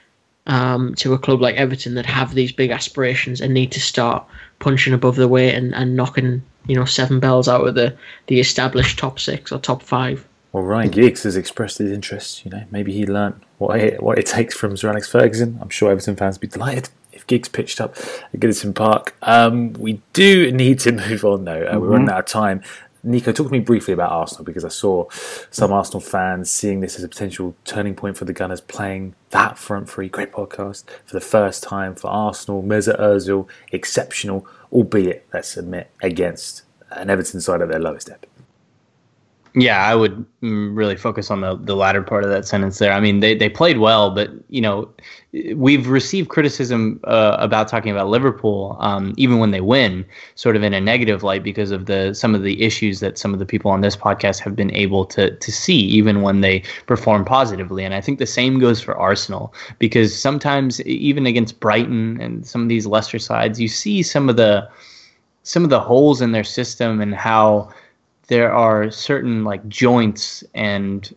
to a club like Everton that have these big aspirations and need to start punching above the weight and knocking 7 bells out of the established top 6 or top 5. Well, Ryan Giggs has expressed his interest. Maybe he learnt what it takes from Sir Alex Ferguson. I'm sure Everton fans would be delighted if Giggs pitched up at Goodison Park. We do need to move on, though. We're running out of time. Nico, talk to me briefly about Arsenal, because I saw some Arsenal fans seeing this as a potential turning point for the Gunners, playing that front three. Great podcast for the first time for Arsenal. Mesut Ozil, exceptional, albeit, let's admit, against an Everton side at their lowest ebb. Yeah, I would really focus on the latter part of that sentence there. I mean, they played well, but, we've received criticism about talking about Liverpool, even when they win, sort of in a negative light because of some of the issues that some of the people on this podcast have been able to see, even when they perform positively. And I think the same goes for Arsenal, because sometimes even against Brighton and some of these lesser sides, you see some of the holes in their system and how there are certain joints and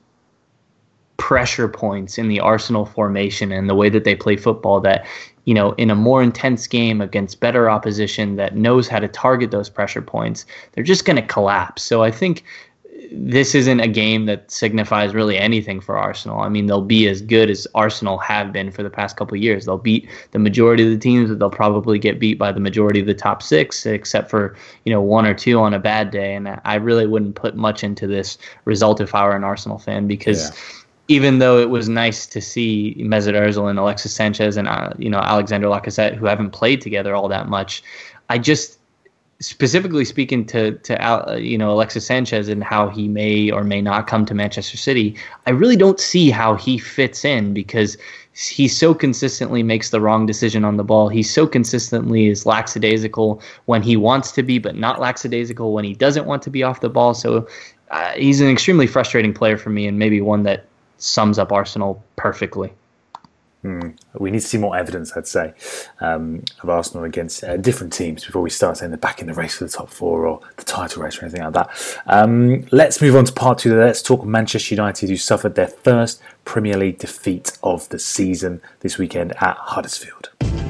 pressure points in the Arsenal formation and the way that they play football that, in a more intense game against better opposition that knows how to target those pressure points, they're just going to collapse. So I think this isn't a game that signifies really anything for Arsenal. I mean, they'll be as good as Arsenal have been for the past couple of years. They'll beat the majority of the teams, but they'll probably get beat by the majority of the top 6, except for, 1 or 2 on a bad day. And I really wouldn't put much into this result if I were an Arsenal fan, because even though it was nice to see Mesut Ozil and Alexis Sanchez and, Alexander Lacazette, who haven't played together all that much, I just, specifically speaking to Alexis Sanchez and how he may or may not come to Manchester City, I really don't see how he fits in, because he so consistently makes the wrong decision on the ball. He so consistently is lackadaisical when he wants to be, but not lackadaisical when he doesn't want to be off the ball. So he's an extremely frustrating player for me, and maybe one that sums up Arsenal perfectly. We need to see more evidence, I'd say, of Arsenal against different teams before we start saying they're back in the race for the top 4 or the title race or anything like that. Let's move on to part 2. Let's talk Manchester United, who suffered their first Premier League defeat of the season this weekend at Huddersfield.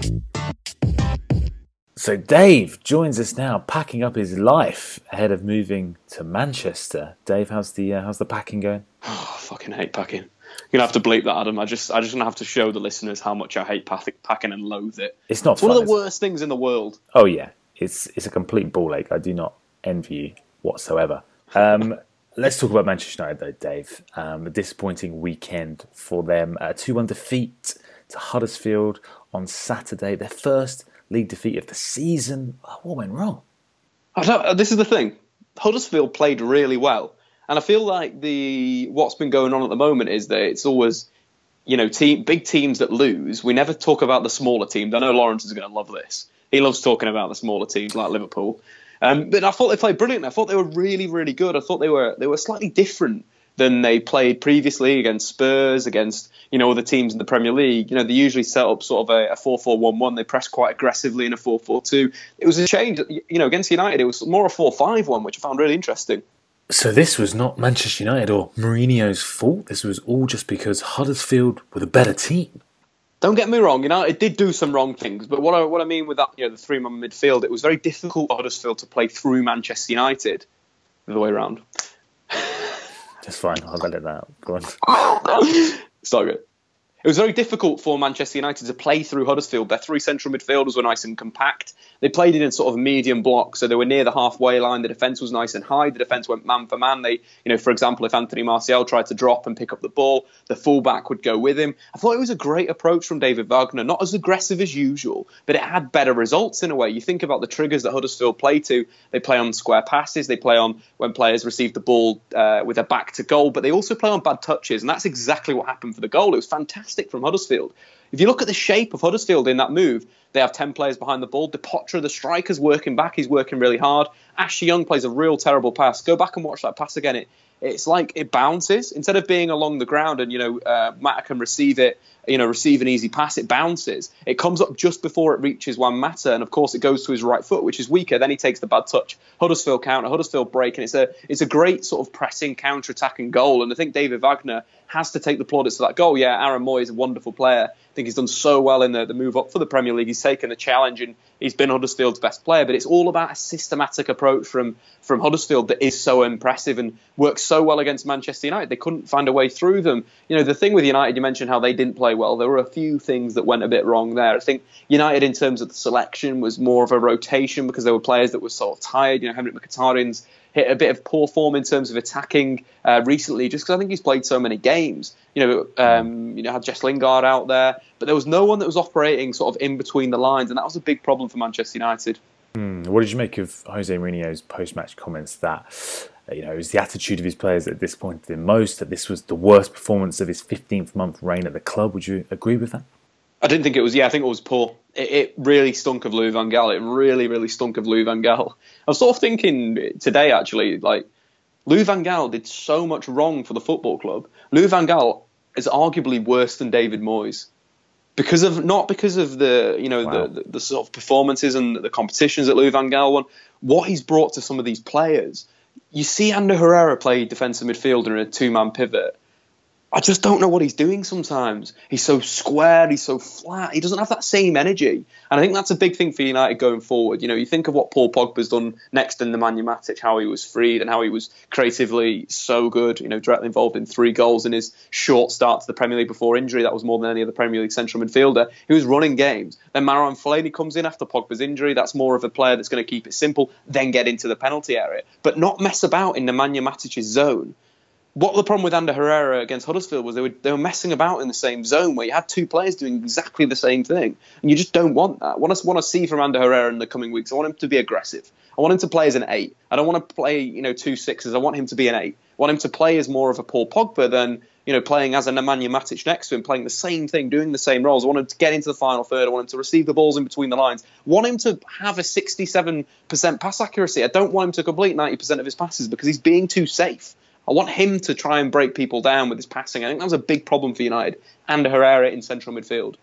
So Dave joins us now, packing up his life ahead of moving to Manchester. Dave, how's the packing going? Oh, I fucking hate packing. You're going to have to bleep that, Adam. I'm just going to have to show the listeners how much I hate packing and loathe it. It's not fun. One of the worst things in the world. Oh, yeah. It's a complete ball ache. I do not envy you whatsoever. Let's talk about Manchester United, though, Dave. A disappointing weekend for them. A 2-1 defeat to Huddersfield on Saturday. Their first league defeat of the season. What went wrong? This is the thing. Huddersfield played really well. And I feel like what's been going on at the moment is that it's always, big teams that lose. We never talk about the smaller teams. I know Lawrence is going to love this. He loves talking about the smaller teams like Liverpool. But I thought they played brilliantly. I thought they were really, really good. I thought they were slightly different than they played previously against Spurs, against other teams in the Premier League. They usually set up sort of a 4-4-1-1. They press quite aggressively in a 4-4-2. It was a change. Against United, it was more a 4-5-1, which I found really interesting. So this was not Manchester United or Mourinho's fault. This was all just because Huddersfield were the better team. Don't get me wrong, it did do some wrong things. But what I mean with that, the 3-man midfield, it was very difficult for Huddersfield to play through Manchester United the other way around. Just fine, I'll let it out. Go on. It's not good. It was very difficult for Manchester United to play through Huddersfield. Their 3 central midfielders were nice and compact. They played it in sort of medium block, so they were near the halfway line. The defence was nice and high. The defence went man for man. They, for example, if Anthony Martial tried to drop and pick up the ball, the fullback would go with him. I thought it was a great approach from David Wagner. Not as aggressive as usual, but it had better results in a way. You think about the triggers that Huddersfield play to. They play on square passes. They play on when players receive the ball with their back to goal, but they also play on bad touches, and that's exactly what happened for the goal. It was fantastic fantastic from Huddersfield. If you look at the shape of Huddersfield in that move, they have 10 players behind the ball. Depotra, the striker's working back. He's working really hard. Ashley Young plays a real terrible pass. Go back and watch that pass again. It's like it bounces. Instead of being along the ground and, Mata can receive it, receive an easy pass, it bounces. It comes up just before it reaches Juan Mata, and of course it goes to his right foot, which is weaker. Then he takes the bad touch. Huddersfield counter, Huddersfield break, and it's a great sort of pressing, counter-attacking goal. And I think David Wagner has to take the plaudits for that goal. Yeah, Aaron Moy is a wonderful player. I think he's done so well in the move up for the Premier League. He's taken the challenge and he's been Huddersfield's best player. But it's all about a systematic approach from Huddersfield that is so impressive and works so well against Manchester United. They couldn't find a way through them. The thing with United, you mentioned how they didn't play well. There were a few things that went a bit wrong there. I think United, in terms of the selection, was more of a rotation because there were players that were sort of tired. Henrik Mkhitaryan's hit a bit of poor form in terms of attacking recently, just because I think he's played so many games. Had Jess Lingard out there, but there was no one that was operating sort of in between the lines, and that was a big problem for Manchester United. What did you make of Jose Mourinho's post-match comments that it was the attitude of his players that disappointed him most, that this was the worst performance of his 15th month reign at the club? Would you agree with that? I didn't think it was. Yeah, I think it was poor. It really stunk of Louis van Gaal. It really, really stunk of Louis van Gaal. I was sort of thinking today, actually, like, Louis van Gaal did so much wrong for the football club. Louis van Gaal is arguably worse than David Moyes not because of the sort of performances and the competitions that Louis van Gaal won. What he's brought to some of these players. You see Ander Herrera play defensive midfielder in a two-man pivot. I just don't know what he's doing sometimes. He's so square, he's so flat. He doesn't have that same energy. And I think that's a big thing for United going forward. You think of what Paul Pogba's done next in Nemanja Matic, how he was freed and how he was creatively so good, directly involved in 3 goals in his short start to the Premier League before injury. That was more than any other Premier League central midfielder. He was running games. Then Marouane Fellaini comes in after Pogba's injury. That's more of a player that's going to keep it simple, then get into the penalty area, but not mess about in Nemanja Matic's zone. What the problem with Ander Herrera against Huddersfield was they were messing about in the same zone where you had 2 players doing exactly the same thing. And you just don't want that. What I want to see from Ander Herrera in the coming weeks, I want him to be aggressive. I want him to play as an 8. I don't want to play, 2 6s. I want him to be an 8. I want him to play as more of a Paul Pogba than, playing as a Nemanja Matic next to him, playing the same thing, doing the same roles. I want him to get into the final third. I want him to receive the balls in between the lines. I want him to have a 67% pass accuracy. I don't want him to complete 90% of his passes because he's being too safe. I want him to try and break people down with his passing. I think that was a big problem for United. And Herrera in central midfield.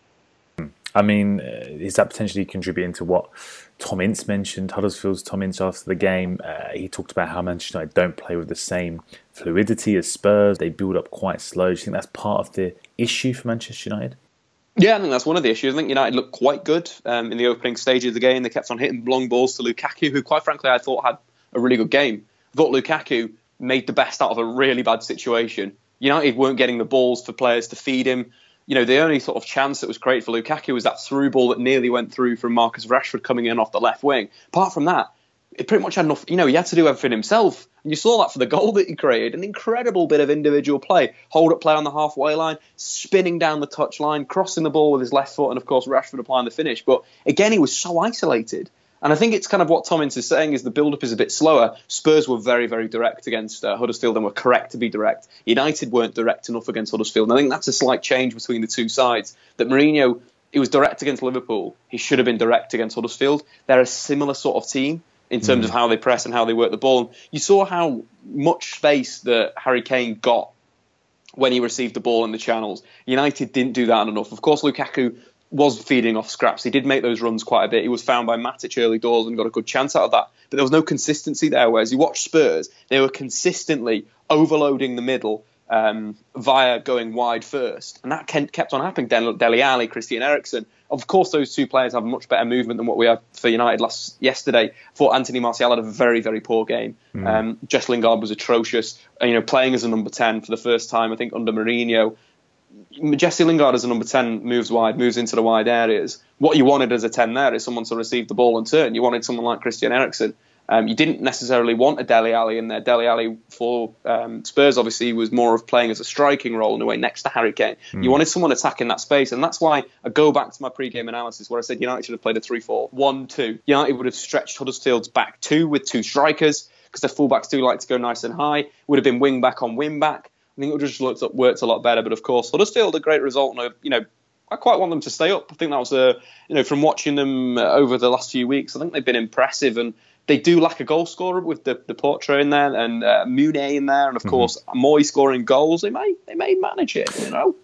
I mean, is that potentially contributing to what Tom Ince mentioned, Huddersfield's Tom Ince after the game? He talked about how Manchester United don't play with the same fluidity as Spurs. They build up quite slow. Do you think that's part of the issue for Manchester United? Yeah, I think that's one of the issues. I think United looked quite good in the opening stage of the game. They kept on hitting long balls to Lukaku, who, quite frankly, I thought had a really good game. I thought Lukaku made the best out of a really bad situation. United weren't getting the balls for players to feed him. The only sort of chance that was created for Lukaku was that through ball that nearly went through from Marcus Rashford coming in off the left wing. Apart from that, it pretty much had enough. He had to do everything himself. And you saw that for the goal that he created. An incredible bit of individual play. Hold-up play on the halfway line, spinning down the touchline, crossing the ball with his left foot, and of course Rashford applying the finish. But again, he was so isolated. And I think it's kind of what Tom Ince is saying is the build-up is a bit slower. Spurs were very, very direct against Huddersfield and were correct to be direct. United weren't direct enough against Huddersfield. And I think that's a slight change between the two sides. That Mourinho, he was direct against Liverpool. He should have been direct against Huddersfield. They're a similar sort of team in terms of how they press and how they work the ball. You saw how much space that Harry Kane got when he received the ball in the channels. United didn't do that enough. Of course, Lukaku was feeding off scraps. He did make those runs quite a bit. He was found by Matic early doors and got a good chance out of that. But there was no consistency there. Whereas you watch Spurs, they were consistently overloading the middle via going wide first. And that kept on happening. Dele Alli, Christian Eriksen. Of course, those 2 players have much better movement than what we had for United yesterday. I thought Anthony Martial had a very, very poor game. Jess Lingard was atrocious. Playing as a number 10 for the first time, I think, under Mourinho. Jesse Lingard as a number 10 moves wide, moves into the wide areas. What you wanted as a 10 there is someone to receive the ball and turn. You wanted someone like Christian Eriksen. You didn't necessarily want a Dele Alli in there. Dele Alli for Spurs obviously was more of playing as a striking role in a way next to Harry Kane. You wanted someone attacking that space, and that's why I go back to my pre-game analysis where I said United should have played a 3-4-1-2. United would have stretched Huddersfield's back 2 with 2 strikers because their fullbacks do like to go nice and high. Would have been wing back on wing back. I think it would have just worked a lot better. But of course, Huddersfield, a great result. And, I quite want them to stay up. I think that was from watching them over the last few weeks, I think they've been impressive. And they do lack a goal scorer with the Portrait in there and Mune in there. And of course, Moy scoring goals. They may manage it,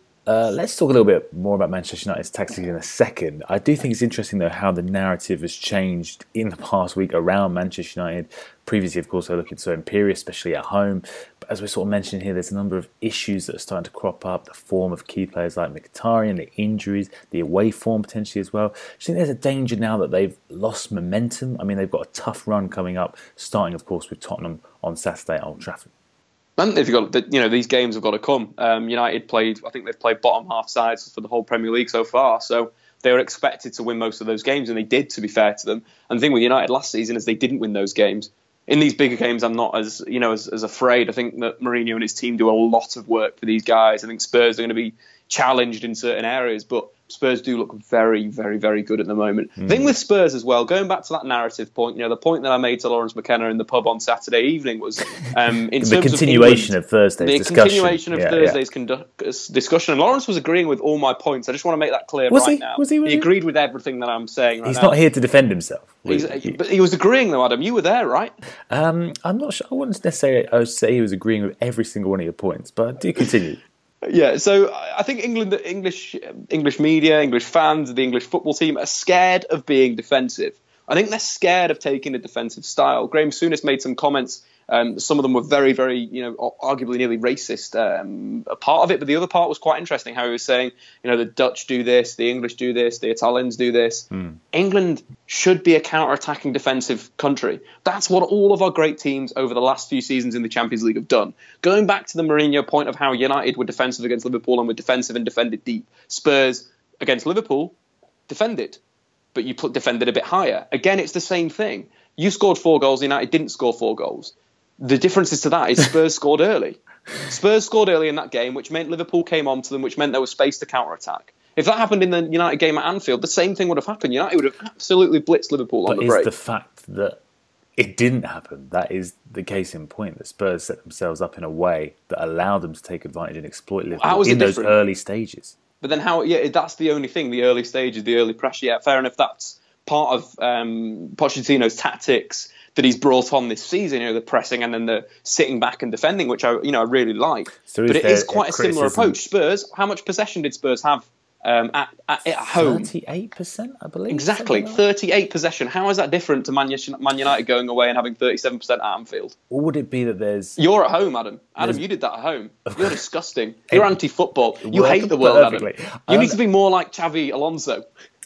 Let's talk a little bit more about Manchester United's tactics in a second. I do think it's interesting, though, how the narrative has changed in the past week around Manchester United. Previously, of course, they were looking so imperious, especially at home. But as we're sort of mentioning here, there's a number of issues that are starting to crop up. The form of key players like Mkhitaryan, the injuries, the away form potentially as well. I think there's a danger now that they've lost momentum. I mean, they've got a tough run coming up, starting, of course, with Tottenham on Saturday at Old Trafford. And if you've got, these games have got to come. United I think they've played bottom half sides for the whole Premier League so far. So they were expected to win most of those games, and they did, to be fair to them. And the thing with United last season is they didn't win those games. In these bigger games, I'm not as afraid. I think that Mourinho and his team do a lot of work for these guys. I think Spurs are going to be challenged in certain areas, but Spurs do look very, very, very good at the moment. The thing with Spurs as well, going back to that narrative point, the point that I made to Lawrence McKenna in the pub on Saturday evening was in the terms continuation of Thursday's discussion. The continuation of Thursday's discussion. And Lawrence was agreeing with all my points. I just want to make that clear now. Was he agreed with everything that I'm saying right He's now. not here to defend himself. But he was agreeing though, Adam. You were there, right? I'm not sure. I wouldn't necessarily say he was agreeing with every single one of your points, but do continue. Yeah, so I think English media, English fans, the English football team are scared of being defensive. I think they're scared of taking a defensive style. Graham Souness made some comments. Some of them were very, very, arguably nearly racist. A part of it, but the other part was quite interesting. How he was saying, the Dutch do this, the English do this, the Italians do this. England should be a counter-attacking defensive country. That's what all of our great teams over the last few seasons in the Champions League have done. Going back to the Mourinho point of how United were defensive against Liverpool and were defensive and defended deep. Spurs against Liverpool defended, but you defended a bit higher. Again, it's the same thing. You scored 4 goals, United didn't score 4 goals. The difference to that is Spurs scored early. Spurs scored early in that game, which meant Liverpool came on to them, which meant there was space to counter-attack. If that happened in the United game at Anfield, the same thing would have happened. United would have absolutely blitzed Liverpool on the break. But it's the fact that it didn't happen. That is the case in point, that Spurs set themselves up in a way that allowed them to take advantage and exploit Liverpool in those early stages. But then that's the only thing, the early stages, the early pressure. Yeah, fair enough. That's part of Pochettino's tactics that he's brought on this season, the pressing and then the sitting back and defending, which I really like. So but it is quite a similar approach. Spurs, how much possession did Spurs have at home? 38%, I believe. Exactly, 38 possession. How is that different to Man United going away and having 37% at Anfield? Or would it be that there's... You're at home, Adam. You did that at home. You're disgusting. You're anti-football. You hate the world, Adam. You need to be more like Xavi Alonso.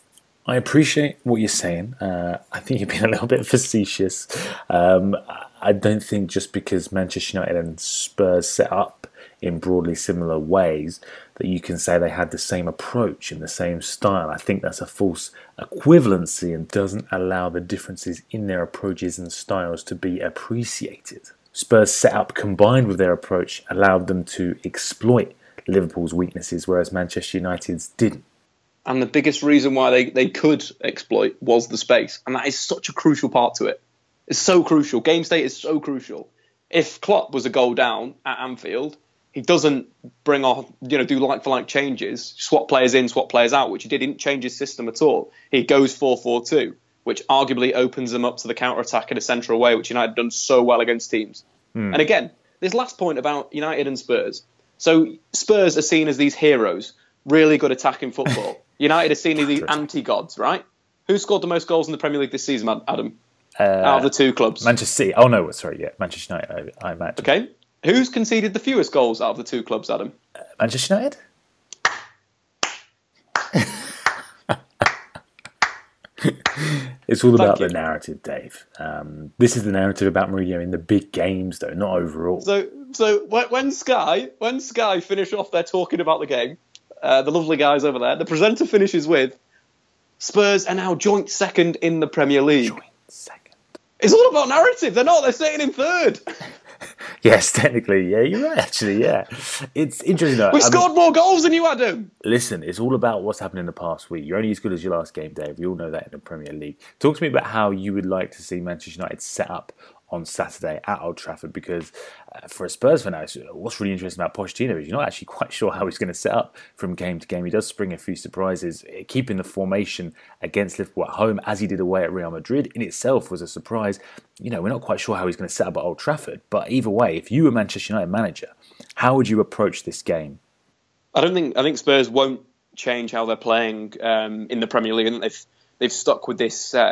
I appreciate what you're saying. I think you're being a little bit facetious. I don't think just because Manchester United and Spurs set up in broadly similar ways that you can say they had the same approach and the same style. I think that's a false equivalency and doesn't allow the differences in their approaches and styles to be appreciated. Spurs' setup combined with their approach allowed them to exploit Liverpool's weaknesses, whereas Manchester United's didn't. And the biggest reason why they could exploit was the space. And that is such a crucial part to it. It's so crucial. Game state is so crucial. If Klopp was a goal down at Anfield, he doesn't bring off, do like-for-like changes, swap players in, swap players out, which he did. He didn't change his system at all. He goes 4-4-2, which arguably opens them up to the counter-attack in a central way, which United have done so well against teams. And again, this last point about United and Spurs. So Spurs are seen as these heroes, really good attacking football. United are seen as these anti-gods, right? Who scored the most goals in the Premier League this season, Adam? Out of the 2 clubs. Manchester City. Oh, no, sorry, yeah. Manchester United, I imagine. Okay. Who's conceded the fewest goals out of the 2 clubs, Adam? Manchester United? It's all about the narrative, Dave. This is the narrative about Mourinho in the big games, though, not overall. So when Sky finish off their talking about the game, the lovely guys over there, the presenter finishes with, Spurs are now joint second in the Premier League. Joint second. It's all about narrative. They're not. They're sitting in third. Yes, technically. Yeah, you're right, actually, yeah. It's interesting, though. We've scored more goals than you, Adam. Listen, it's all about what's happened in the past week. You're only as good as your last game, Dave. We all know that in the Premier League. Talk to me about how you would like to see Manchester United set up on Saturday at Old Trafford, because for a Spurs fan now, what's really interesting about Pochettino is you're not actually quite sure how he's going to set up from game to game. He does spring a few surprises. Keeping the formation against Liverpool at home, as he did away at Real Madrid, in itself was a surprise. We're not quite sure how he's going to set up at Old Trafford. But either way, if you were Manchester United manager, how would you approach this game? I think Spurs won't change how they're playing in the Premier League. I think they've stuck with this, the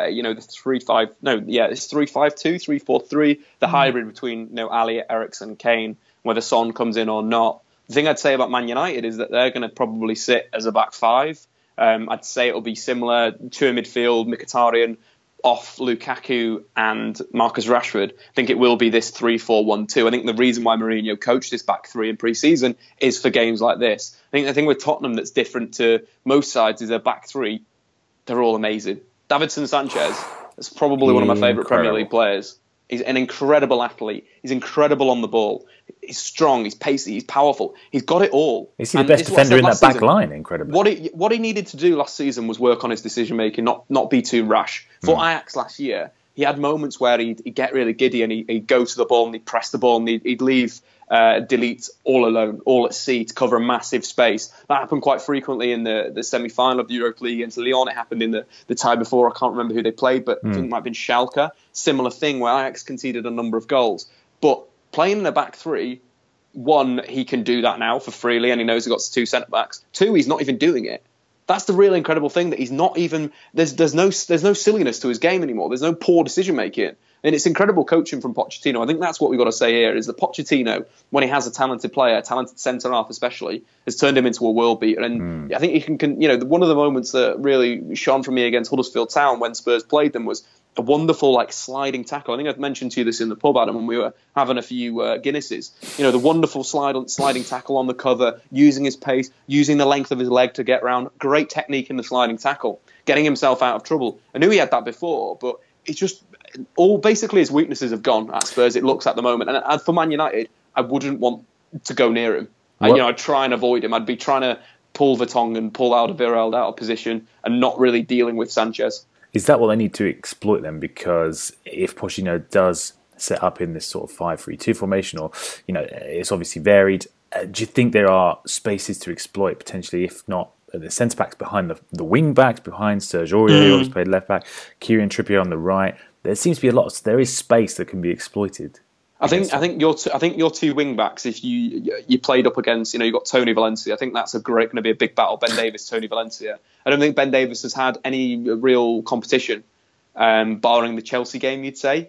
3-5. No, yeah, it's 3-5-2, 3-4-3, the hybrid between Ali, Eriksen, Kane, whether Son comes in or not. The thing I'd say about Man United is that they're going to probably sit as a back five. I'd say it'll be similar to a midfield, Mkhitaryan off Lukaku and Marcus Rashford. I think it will be this 3-4-1-2. I think the reason why Mourinho coached this back three in pre-season is for games like this. I think the thing with Tottenham that's different to most sides is their back three. They're all amazing. Davinson Sanchez is probably one of my favourite Premier League players. He's an incredible athlete. He's incredible on the ball. He's strong. He's pacey. He's powerful. He's got it all. Is he the best defender in that back line? Incredibly. What he needed to do last season was work on his decision making, not be too rash. For Ajax last year, he had moments where he'd get really giddy and he'd go to the ball and he'd press the ball and he'd leave Delete all alone, all at sea to cover a massive space. That happened quite frequently in the semi-final of the Europa League against Lyon. It happened in the tie before. I can't remember who they played, but I think it might have been Schalke. Similar thing where Ajax conceded a number of goals. But playing in a back three, one, he can do that now for freely and he knows he's got two centre-backs. Two, he's not even doing it. That's the really incredible thing, that he's not even... There's no silliness to his game anymore. There's no poor decision-making. And it's incredible coaching from Pochettino. I think that's what we've got to say here, is that Pochettino, when he has a talented player, a talented centre-half especially, has turned him into a world beater. And I think he can one of the moments that really shone for me against Huddersfield Town when Spurs played them was a wonderful sliding tackle. I think I've mentioned to you this in the pub, Adam, when we were having a few Guinnesses. The wonderful sliding tackle on the cover, using his pace, using the length of his leg to get round. Great technique in the sliding tackle, getting himself out of trouble. I knew he had that before, but it's just basically his weaknesses have gone at Spurs, it looks, at the moment. And for Man United, I wouldn't want to go near him. I'd try and avoid him. I'd be trying to pull Vertonghen and pull Alderweireld out of position and not really dealing with Sanchez. Is that what they need to exploit then? Because if Pochettino does set up in this sort of 5-3-2 formation, or it's obviously varied, do you think there are spaces to exploit potentially, if not the centre backs behind the wing backs, behind Serge Aurier, who always played left back, Kieran Trippier on the right? There seems to be there is space that can be exploited. I think your two wing backs, if you played up against, you've got Tony Valencia, I think that's going to be a big battle. Ben Davies, Tony Valencia. I don't think Ben Davies has had any real competition, barring the Chelsea game, you'd say,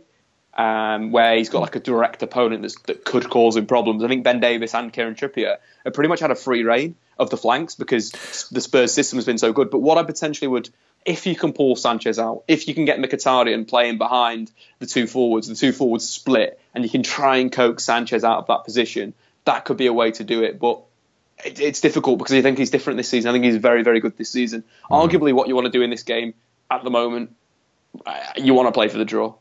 where he's got a direct opponent that could cause him problems. I think Ben Davies and Kieran Trippier have pretty much had a free reign of the flanks because the Spurs system has been so good. But what I potentially would, if you can pull Sanchez out, if you can get Mkhitaryan playing behind the two forwards split, and you can try and coax Sanchez out of that position, that could be a way to do it. But it's difficult because I think he's different this season. I think he's very, very good this season. Arguably, what you want to do in this game at the moment, you want to play for the draw.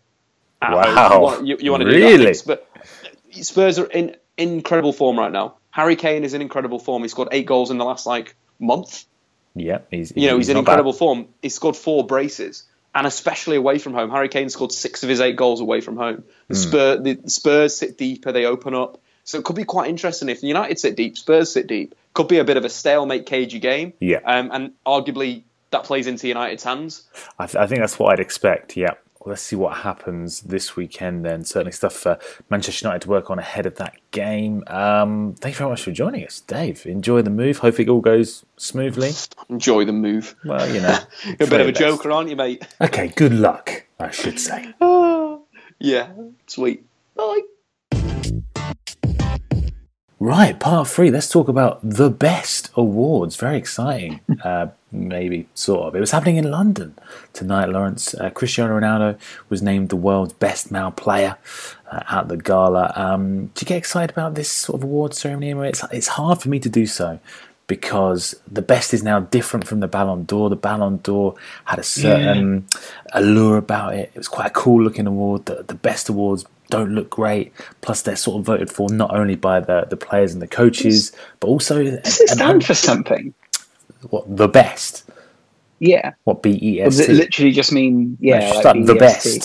Wow. You want to really? Do that. But Spurs are in incredible form right now. Harry Kane is in incredible form. He scored 8 goals in the last month. Yeah, he's in incredible form. He scored 4 braces, and especially away from home. Harry Kane scored 6 of his 8 goals away from home. The Spurs sit deeper, they open up. So it could be quite interesting if United sit deep, Spurs sit deep. Could be a bit of a stalemate, cagey game. Yeah. And arguably that plays into United's hands. I think that's what I'd expect, yeah. Well, let's see what happens this weekend then. Certainly stuff for Manchester United to work on ahead of that game. Thank you very much for joining us, Dave. Enjoy the move. Hopefully it all goes smoothly. Enjoy the move. Well, You're a bit of a joker, aren't you, mate? Okay, good luck, I should say. Yeah, sweet. Bye. Right, part 3. Let's talk about the best awards. Very exciting, maybe, sort of. It was happening in London tonight, Lawrence. Cristiano Ronaldo was named the world's best male player at the gala. Do you get excited about this sort of award ceremony? It's hard for me to do so because the best is now different from the Ballon d'Or. The Ballon d'Or had a certain allure about it. It was quite a cool-looking award. The best awards don't look great. Plus, they're sort of voted for not only by the players and the coaches, but also... Does it stand for something? What, the best? Yeah. What, BEST? Does it literally just mean, the best?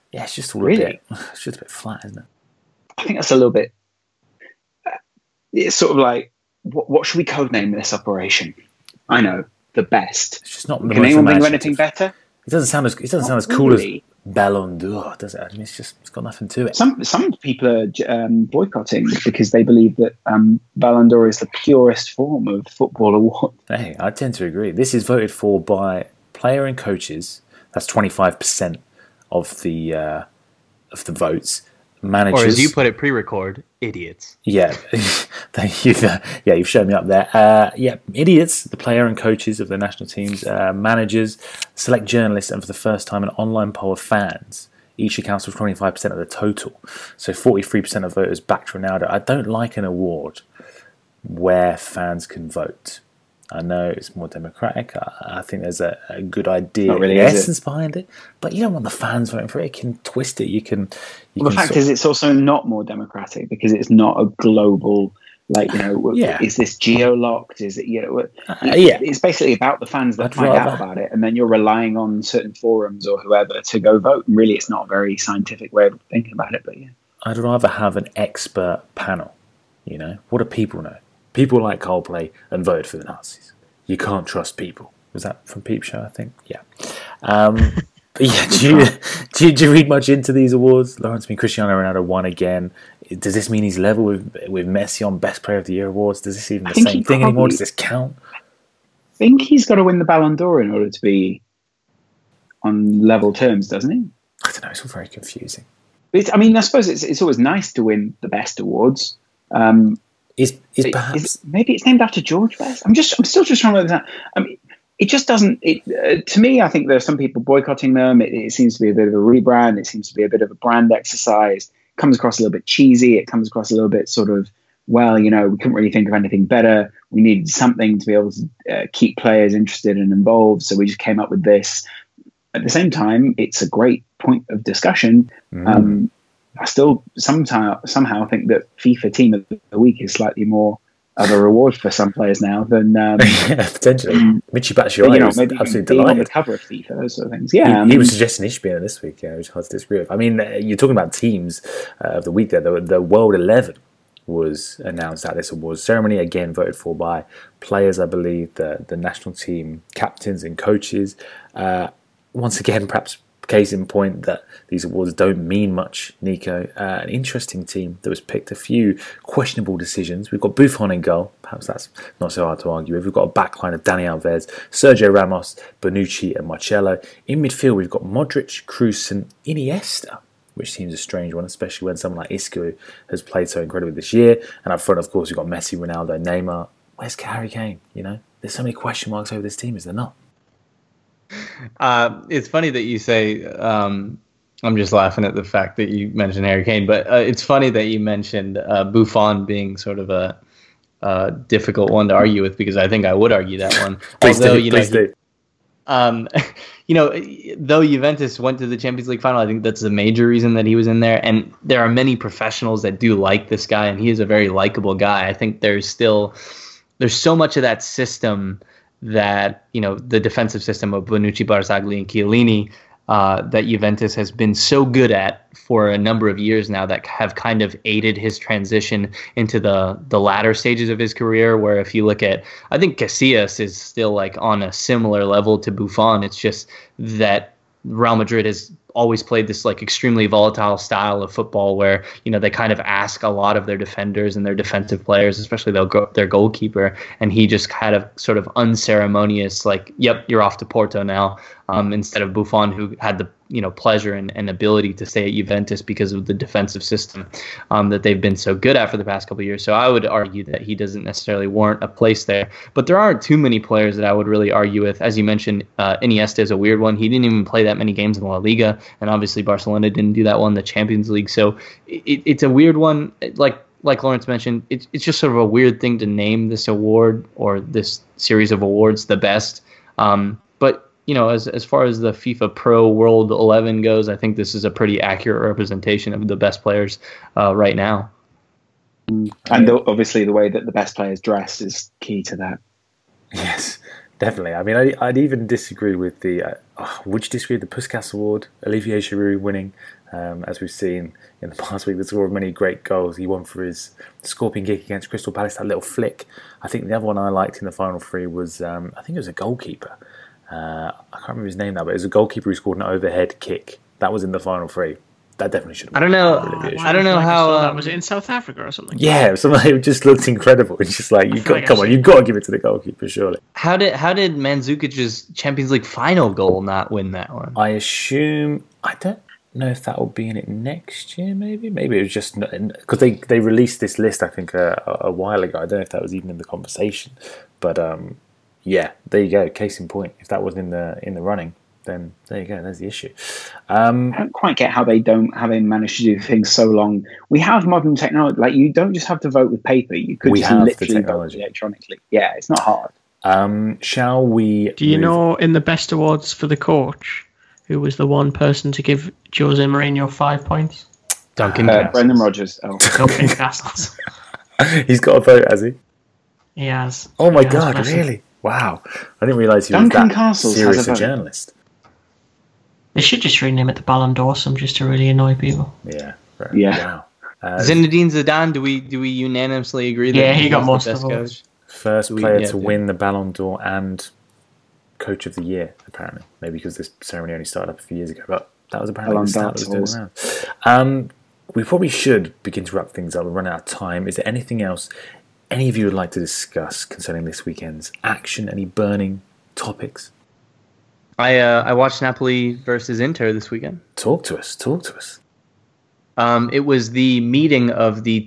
Yeah, it's just all it's just a bit flat, isn't it? I think that's a little bit. It's sort of like, what should we codename this operation? I know, the best. It's just not. Can anyone think of anything better? It doesn't sound as cool as Ballon d'Or, does it? I mean, it's got nothing to it. Some people are boycotting because they believe that Ballon d'Or is the purest form of football award. Hey, I tend to agree. This is voted for by player and coaches. That's 25% of the votes. Managers, or as you put it, pre-record, idiots. Yeah, thank you. Yeah, you've shown me up there. Idiots, the player and coaches of the national teams, managers, select journalists, and for the first time, an online poll of fans. Each accounts for 25% of the total. So 43% of voters backed Ronaldo. I don't like an award where fans can vote. I know it's more democratic. I think there's a good idea, really, essence behind it. But you don't want the fans voting for it. You can twist it. The fact is, it's also not more democratic because it's not a global, is this geo-locked? Is it, it's basically about the fans that find out about it. And then you're relying on certain forums or whoever to go vote. And really, it's not a very scientific way of thinking about it. But yeah, I'd rather have an expert panel. What do people know? People like Coldplay and voted for the Nazis. You can't trust people. Was that from Peep Show, I think? Yeah. Do you read much into these awards? Lawrence, Cristiano Ronaldo won again. Does this mean he's level with Messi on Best Player of the Year awards? Does this even the same thing anymore? Does this count? I think he's got to win the Ballon d'Or in order to be on level terms, doesn't he? I don't know. It's all very confusing. I suppose it's always nice to win the best awards. Maybe it's named after George Best? I'm still just trying to work that. It just doesn't. To me, I think there are some people boycotting them. It seems to be a bit of a rebrand. It seems to be a bit of a brand exercise. It comes across a little bit cheesy. It comes across a little bit sort of, we couldn't really think of anything better. We needed something to be able to keep players interested and involved. So we just came up with this. At the same time, it's a great point of discussion. I still somehow think that FIFA Team of the Week is slightly more of a reward for some players now than potentially. Michy Batshuayi maybe absolutely being delighted on the cover of FIFA, those sort of things. Yeah, he was suggesting Ishbia this week, which is hard to disagree with. You're talking about teams of the week there. The World 11 was announced at this awards ceremony, again voted for by players, I believe, the national team captains and coaches. Once again, perhaps case in point that these awards don't mean much, Nico. An interesting team that was picked. A few questionable decisions. We've got Buffon in goal. Perhaps that's not so hard to argue with. We've got a backline of Dani Alves, Sergio Ramos, Bonucci and Marcelo. In midfield, we've got Modric, Kroos and Iniesta, which seems a strange one, especially when someone like Isco has played so incredibly this year. And up front, of course, we've got Messi, Ronaldo, Neymar. Where's Harry Kane? There's so many question marks over this team, is there not? It's funny that you say, I'm just laughing at the fact that you mentioned Harry Kane, but it's funny that you mentioned Buffon being sort of a difficult one to argue with, because I think I would argue that one. Please do. Though Juventus went to the Champions League final, I think that's the major reason that he was in there. And there are many professionals that do like this guy, and he is a very likable guy. I think there's so much of that system that, the defensive system of Bonucci, Barzagli, and Chiellini, that Juventus has been so good at for a number of years now, that have kind of aided his transition into the latter stages of his career, where if you look at, I think Casillas is still like on a similar level to Buffon. It's just that Real Madrid has always played this like extremely volatile style of football where, they kind of ask a lot of their defenders and their defensive players, especially their goalkeeper, and he just kind of sort of unceremonious, like, yep, you're off to Porto now, instead of Buffon, who had the pleasure and ability to stay at Juventus because of the defensive system that they've been so good at for the past couple of years. So I would argue that he doesn't necessarily warrant a place there. But there aren't too many players that I would really argue with. As you mentioned, Iniesta is a weird one. He didn't even play that many games in La Liga, and obviously Barcelona didn't do that well in the Champions League. So it's a weird one. Like Lawrence mentioned, it's just sort of a weird thing to name this award or this series of awards the best. But as far as the FIFA Pro World 11 goes, I think this is a pretty accurate representation of the best players right now. And obviously the way that the best players dress is key to that. Yes, definitely. I'd even disagree with the... would you disagree with the Puskas Award? Olivier Giroud winning as we've seen in the past week. The score of many great goals. He won for his scorpion kick against Crystal Palace, that little flick. I think the other one I liked in the final three was, I think it was a goalkeeper. I can't remember his name now, but it was a goalkeeper who scored an overhead kick. That was in the final three. That definitely should have been. I don't know how. That was it in South Africa or something? Yeah, it just looked incredible. It's just like, you've got to give it to the goalkeeper, surely. How did Mandzukic's Champions League final goal not win that one? I assume, I don't know if that will be in it next year. Maybe it was just because they released this list, I think, a while ago. I don't know if that was even in the conversation, but yeah, there you go. Case in point. If that wasn't in the running, then there you go. There's the issue. I don't quite get how they managed to do things so long. We have modern technology. Like, you don't just have to vote with paper. You could just literally vote electronically. Yeah, it's not hard. Shall we? Do you know in the best awards for the coach, who was the one person to give Jose Mourinho 5 points? Duncan Castles. Brendan Rodgers. Oh. Duncan Castles. He's got a vote, has he? He has. Oh my God! Really? Wow! I didn't realise he was that serious a journalist. They should just rename it the Ballon d'Or, just to really annoy people. Yeah. Right. Yeah. Wow. Zinedine Zidane. Do we unanimously agree that he got most the of best the coach? First player to win the Ballon d'Or and Coach of the Year, apparently. Maybe because this ceremony only started up a few years ago, but that was apparently the stat that was doing around. We probably should begin to wrap things up. We're running out of time. Is there anything else any of you would like to discuss concerning this weekend's action? Any burning topics? I watched Napoli versus Inter this weekend. Talk to us. It was the meeting of the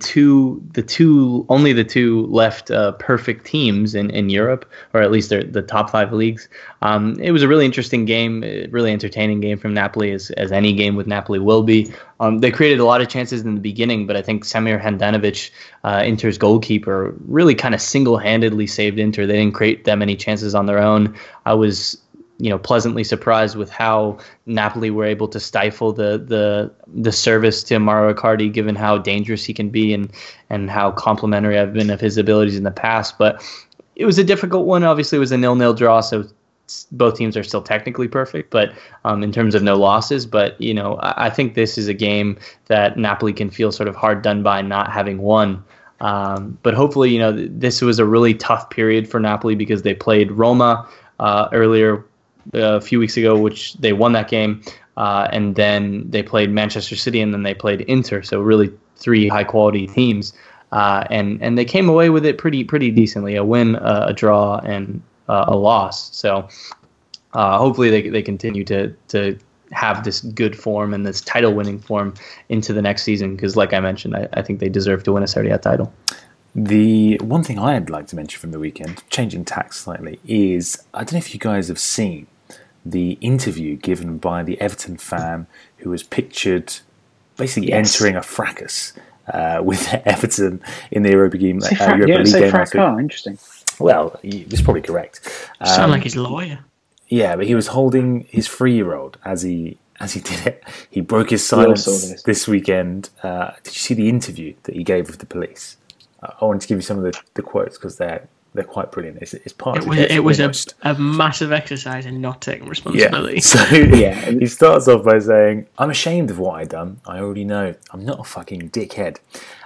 two left perfect teams in Europe, or at least the top 5 leagues. It was a really interesting game, really entertaining game from Napoli, as any game with Napoli will be. They created a lot of chances in the beginning, but I think Samir Handanovic, Inter's goalkeeper, really kind of single-handedly saved Inter. They didn't create that many chances on their own. I was pleasantly surprised with how Napoli were able to stifle the service to Mauro Icardi, given how dangerous he can be and how complimentary I've been of his abilities in the past. But it was a difficult one. Obviously, it was a 0-0 draw, so both teams are still technically perfect, but in terms of no losses. But I think this is a game that Napoli can feel sort of hard done by not having won. But hopefully, this was a really tough period for Napoli because they played Roma earlier a few weeks ago, which they won that game, and then they played Manchester City, and then they played Inter. So really 3 high quality teams, and they came away with it pretty decently. A win, a draw, and a loss. So hopefully they continue to have this good form and this title winning form into the next season, because like I mentioned, I think they deserve to win a Serie A title. The one thing I'd like to mention from the weekend, changing tack slightly, is I don't know if you guys have seen the interview given by the Everton fan who was pictured basically entering a fracas with Everton in the Europa League game. Interesting. Well, it's probably correct. Sound like his lawyer. Yeah, but he was holding his 3-year-old as he did it. He broke his silence this weekend. Did you see the interview that he gave with the police? I wanted to give you some of the quotes because they're quite brilliant. It's part of it was a massive exercise in not taking responsibility. Yeah. So he starts off by saying, "I'm ashamed of what I done. I already know. I'm not a fucking dickhead."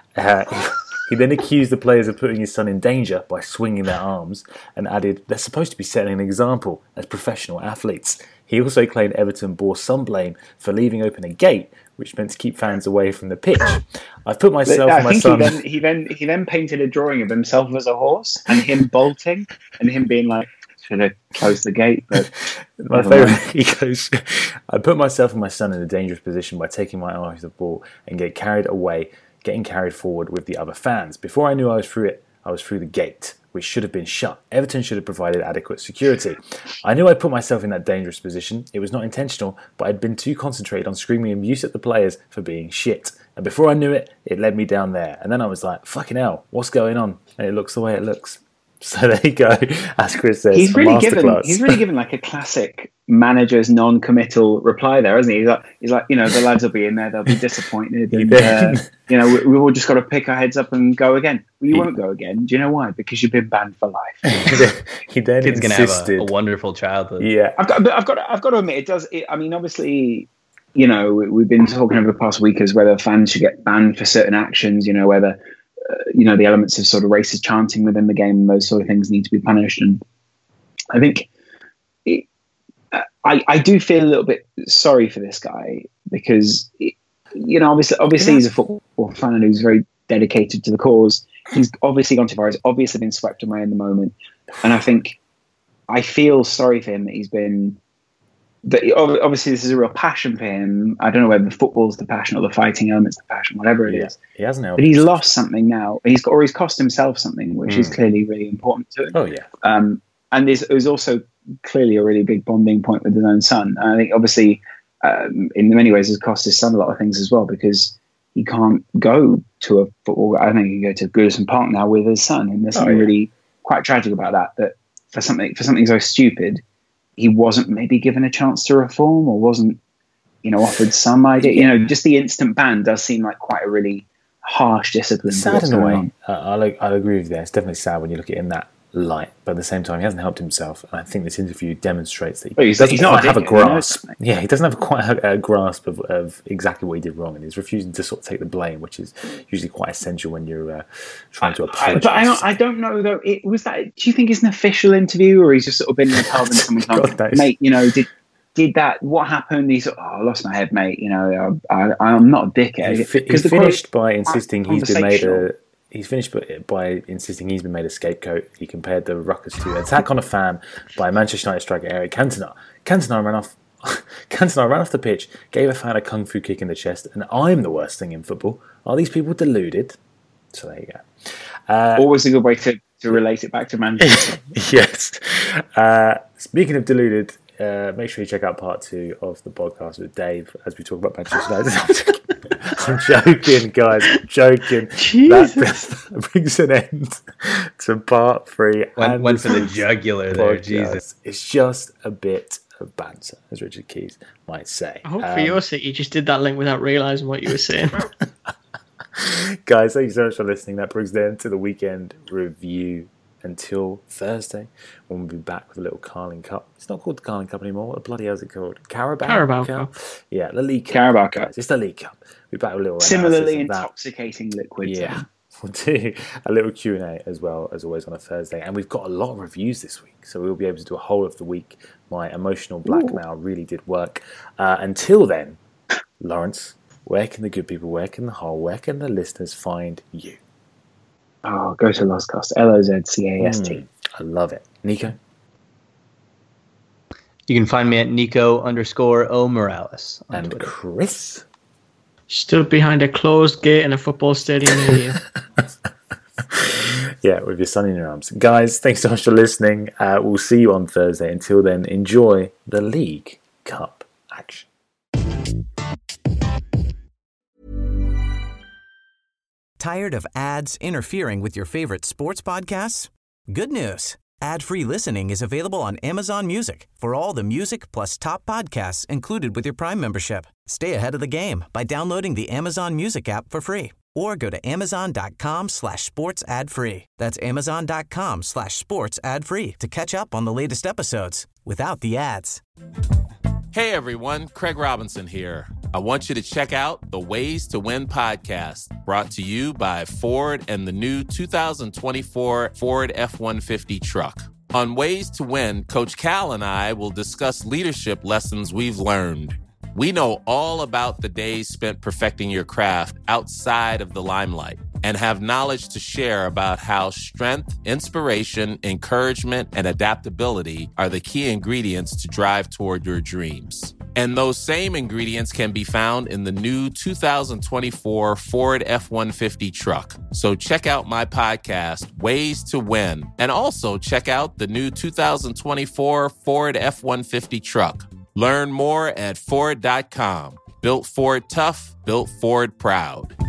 He then accused the players of putting his son in danger by swinging their arms and added, "They're supposed to be setting an example as professional athletes." He also claimed Everton bore some blame for leaving open a gate, which meant to keep fans away from the pitch. I've put myself and my son... He then painted a drawing of himself as a horse and him bolting and him being like, should have closed the gate. But my favourite, he goes, "I put myself and my son in a dangerous position by taking my eye off the ball and getting carried forward with the other fans. Before I knew I was through it, I was through the gate, which should have been shut. Everton should have provided adequate security. I knew I put myself in that dangerous position. It was not intentional, but I'd been too concentrated on screaming abuse at the players for being shit. And before I knew it, it led me down there. And then I was like, fucking hell, what's going on?" And it looks the way it looks. So there you go. As Chris says, he's really given like a classic manager's non-committal reply there, hasn't he? He's like, the lads will be in there, they'll be disappointed, and we've all just got to pick our heads up and go again. Well, you won't go again. Do you know why? Because you've been banned for life. He then kid's gonna have a wonderful childhood. Yeah, I've got to admit, it does. I mean, obviously, we've been talking over the past week as whether fans should get banned for certain actions, whether, the elements of sort of racist chanting within the game and those sort of things need to be punished. And I think I do feel a little bit sorry for this guy because, obviously he's a football fan who's very dedicated to the cause. He's obviously gone too far. He's obviously been swept away in the moment. And I feel sorry for him that obviously this is a real passion for him. I don't know whether the football's the passion or the fighting element's the passion, whatever it is. He hasn't helped. But he's lost something now. He's cost himself something, which is clearly really important to him. Oh, yeah. And there's also clearly a really big bonding point with his own son. And I think obviously in many ways has cost his son a lot of things as well, because he can't go to a football. I think he can go to Goodison Park now with his son. And there's something really quite tragic about that for something so stupid, he wasn't maybe given a chance to reform or wasn't, offered some idea. Just the instant ban does seem like quite a really harsh discipline. Sad in a way. I'll agree with you there. It's definitely sad when you look at it in that light, but at the same time, he hasn't helped himself. And I think this interview demonstrates that he doesn't quite have a grasp. Yeah, he doesn't have quite a grasp of exactly what he did wrong, and he's refusing to sort of take the blame, which is usually quite essential when you're trying to apologise. But I don't know though. Do you think it's an official interview, or he's just sort of been in the pub and someone's gone, mate? Did that? What happened? He's I lost my head, mate. I'm not a dickhead. He's finished by insisting he's been made a. He's finished by insisting he's been made a scapegoat. He compared the ruckus to attack on a fan by Manchester United striker Eric Cantona. Cantona ran off the pitch, gave a fan a kung fu kick in the chest, and I'm the worst thing in football. Are these people deluded? So there you go. Always a good way to relate it back to Manchester. Yes. Speaking of deluded, make sure you check out part 2 of the podcast with Dave as we talk about Manchester United. I'm joking, guys. I'm joking. Jesus. That brings an end to part 3. Went for the jugular there, Jesus. It's just a bit of banter, as Richard Keys might say. I hope for your sake you just did that link without realising what you were saying. Guys, thank you so much for listening. That brings the end to the weekend review. Until Thursday, when we'll be back with a little Carling Cup. It's not called the Carling Cup anymore. What the bloody hell is it called? Carabao Cup. Yeah, the League Cup. Carabao Cup. Guys. It's the League Cup. We'll be back with a little similarly intoxicating liquid. Yeah, we'll do a little Q&A as well, as always, on a Thursday. And we've got a lot of reviews this week, so we'll be able to do a whole of the week. My emotional blackmail really did work. Until then, Lawrence, where can the good people, where can the listeners find you? Oh, go to Lozcast. LOZCAST. I love it. Nico? You can find me at Nico_O Morales. And Twitter. Chris? Stood behind a closed gate in a football stadium near you. Yeah, with your son in your arms. Guys, thanks so much for listening. We'll see you on Thursday. Until then, enjoy the League Cup action. Tired of ads interfering with your favorite sports podcasts? Good news. Ad-free listening is available on Amazon Music for all the music plus top podcasts included with your Prime membership. Stay ahead of the game by downloading the Amazon Music app for free or go to amazon.com/sports ad free. That's amazon.com/sports ad free to catch up on the latest episodes without the ads. Hey everyone, Craig Robinson here. I want you to check out the Ways to Win podcast, brought to you by Ford and the new 2024 Ford F-150 truck. On Ways to Win, Coach Cal and I will discuss leadership lessons we've learned. We know all about the days spent perfecting your craft outside of the limelight and have knowledge to share about how strength, inspiration, encouragement, and adaptability are the key ingredients to drive toward your dreams. And those same ingredients can be found in the new 2024 Ford F-150 truck. So check out my podcast, Ways to Win, and also check out the new 2024 Ford F-150 truck. Learn more at Ford.com. Built Ford tough, built Ford proud.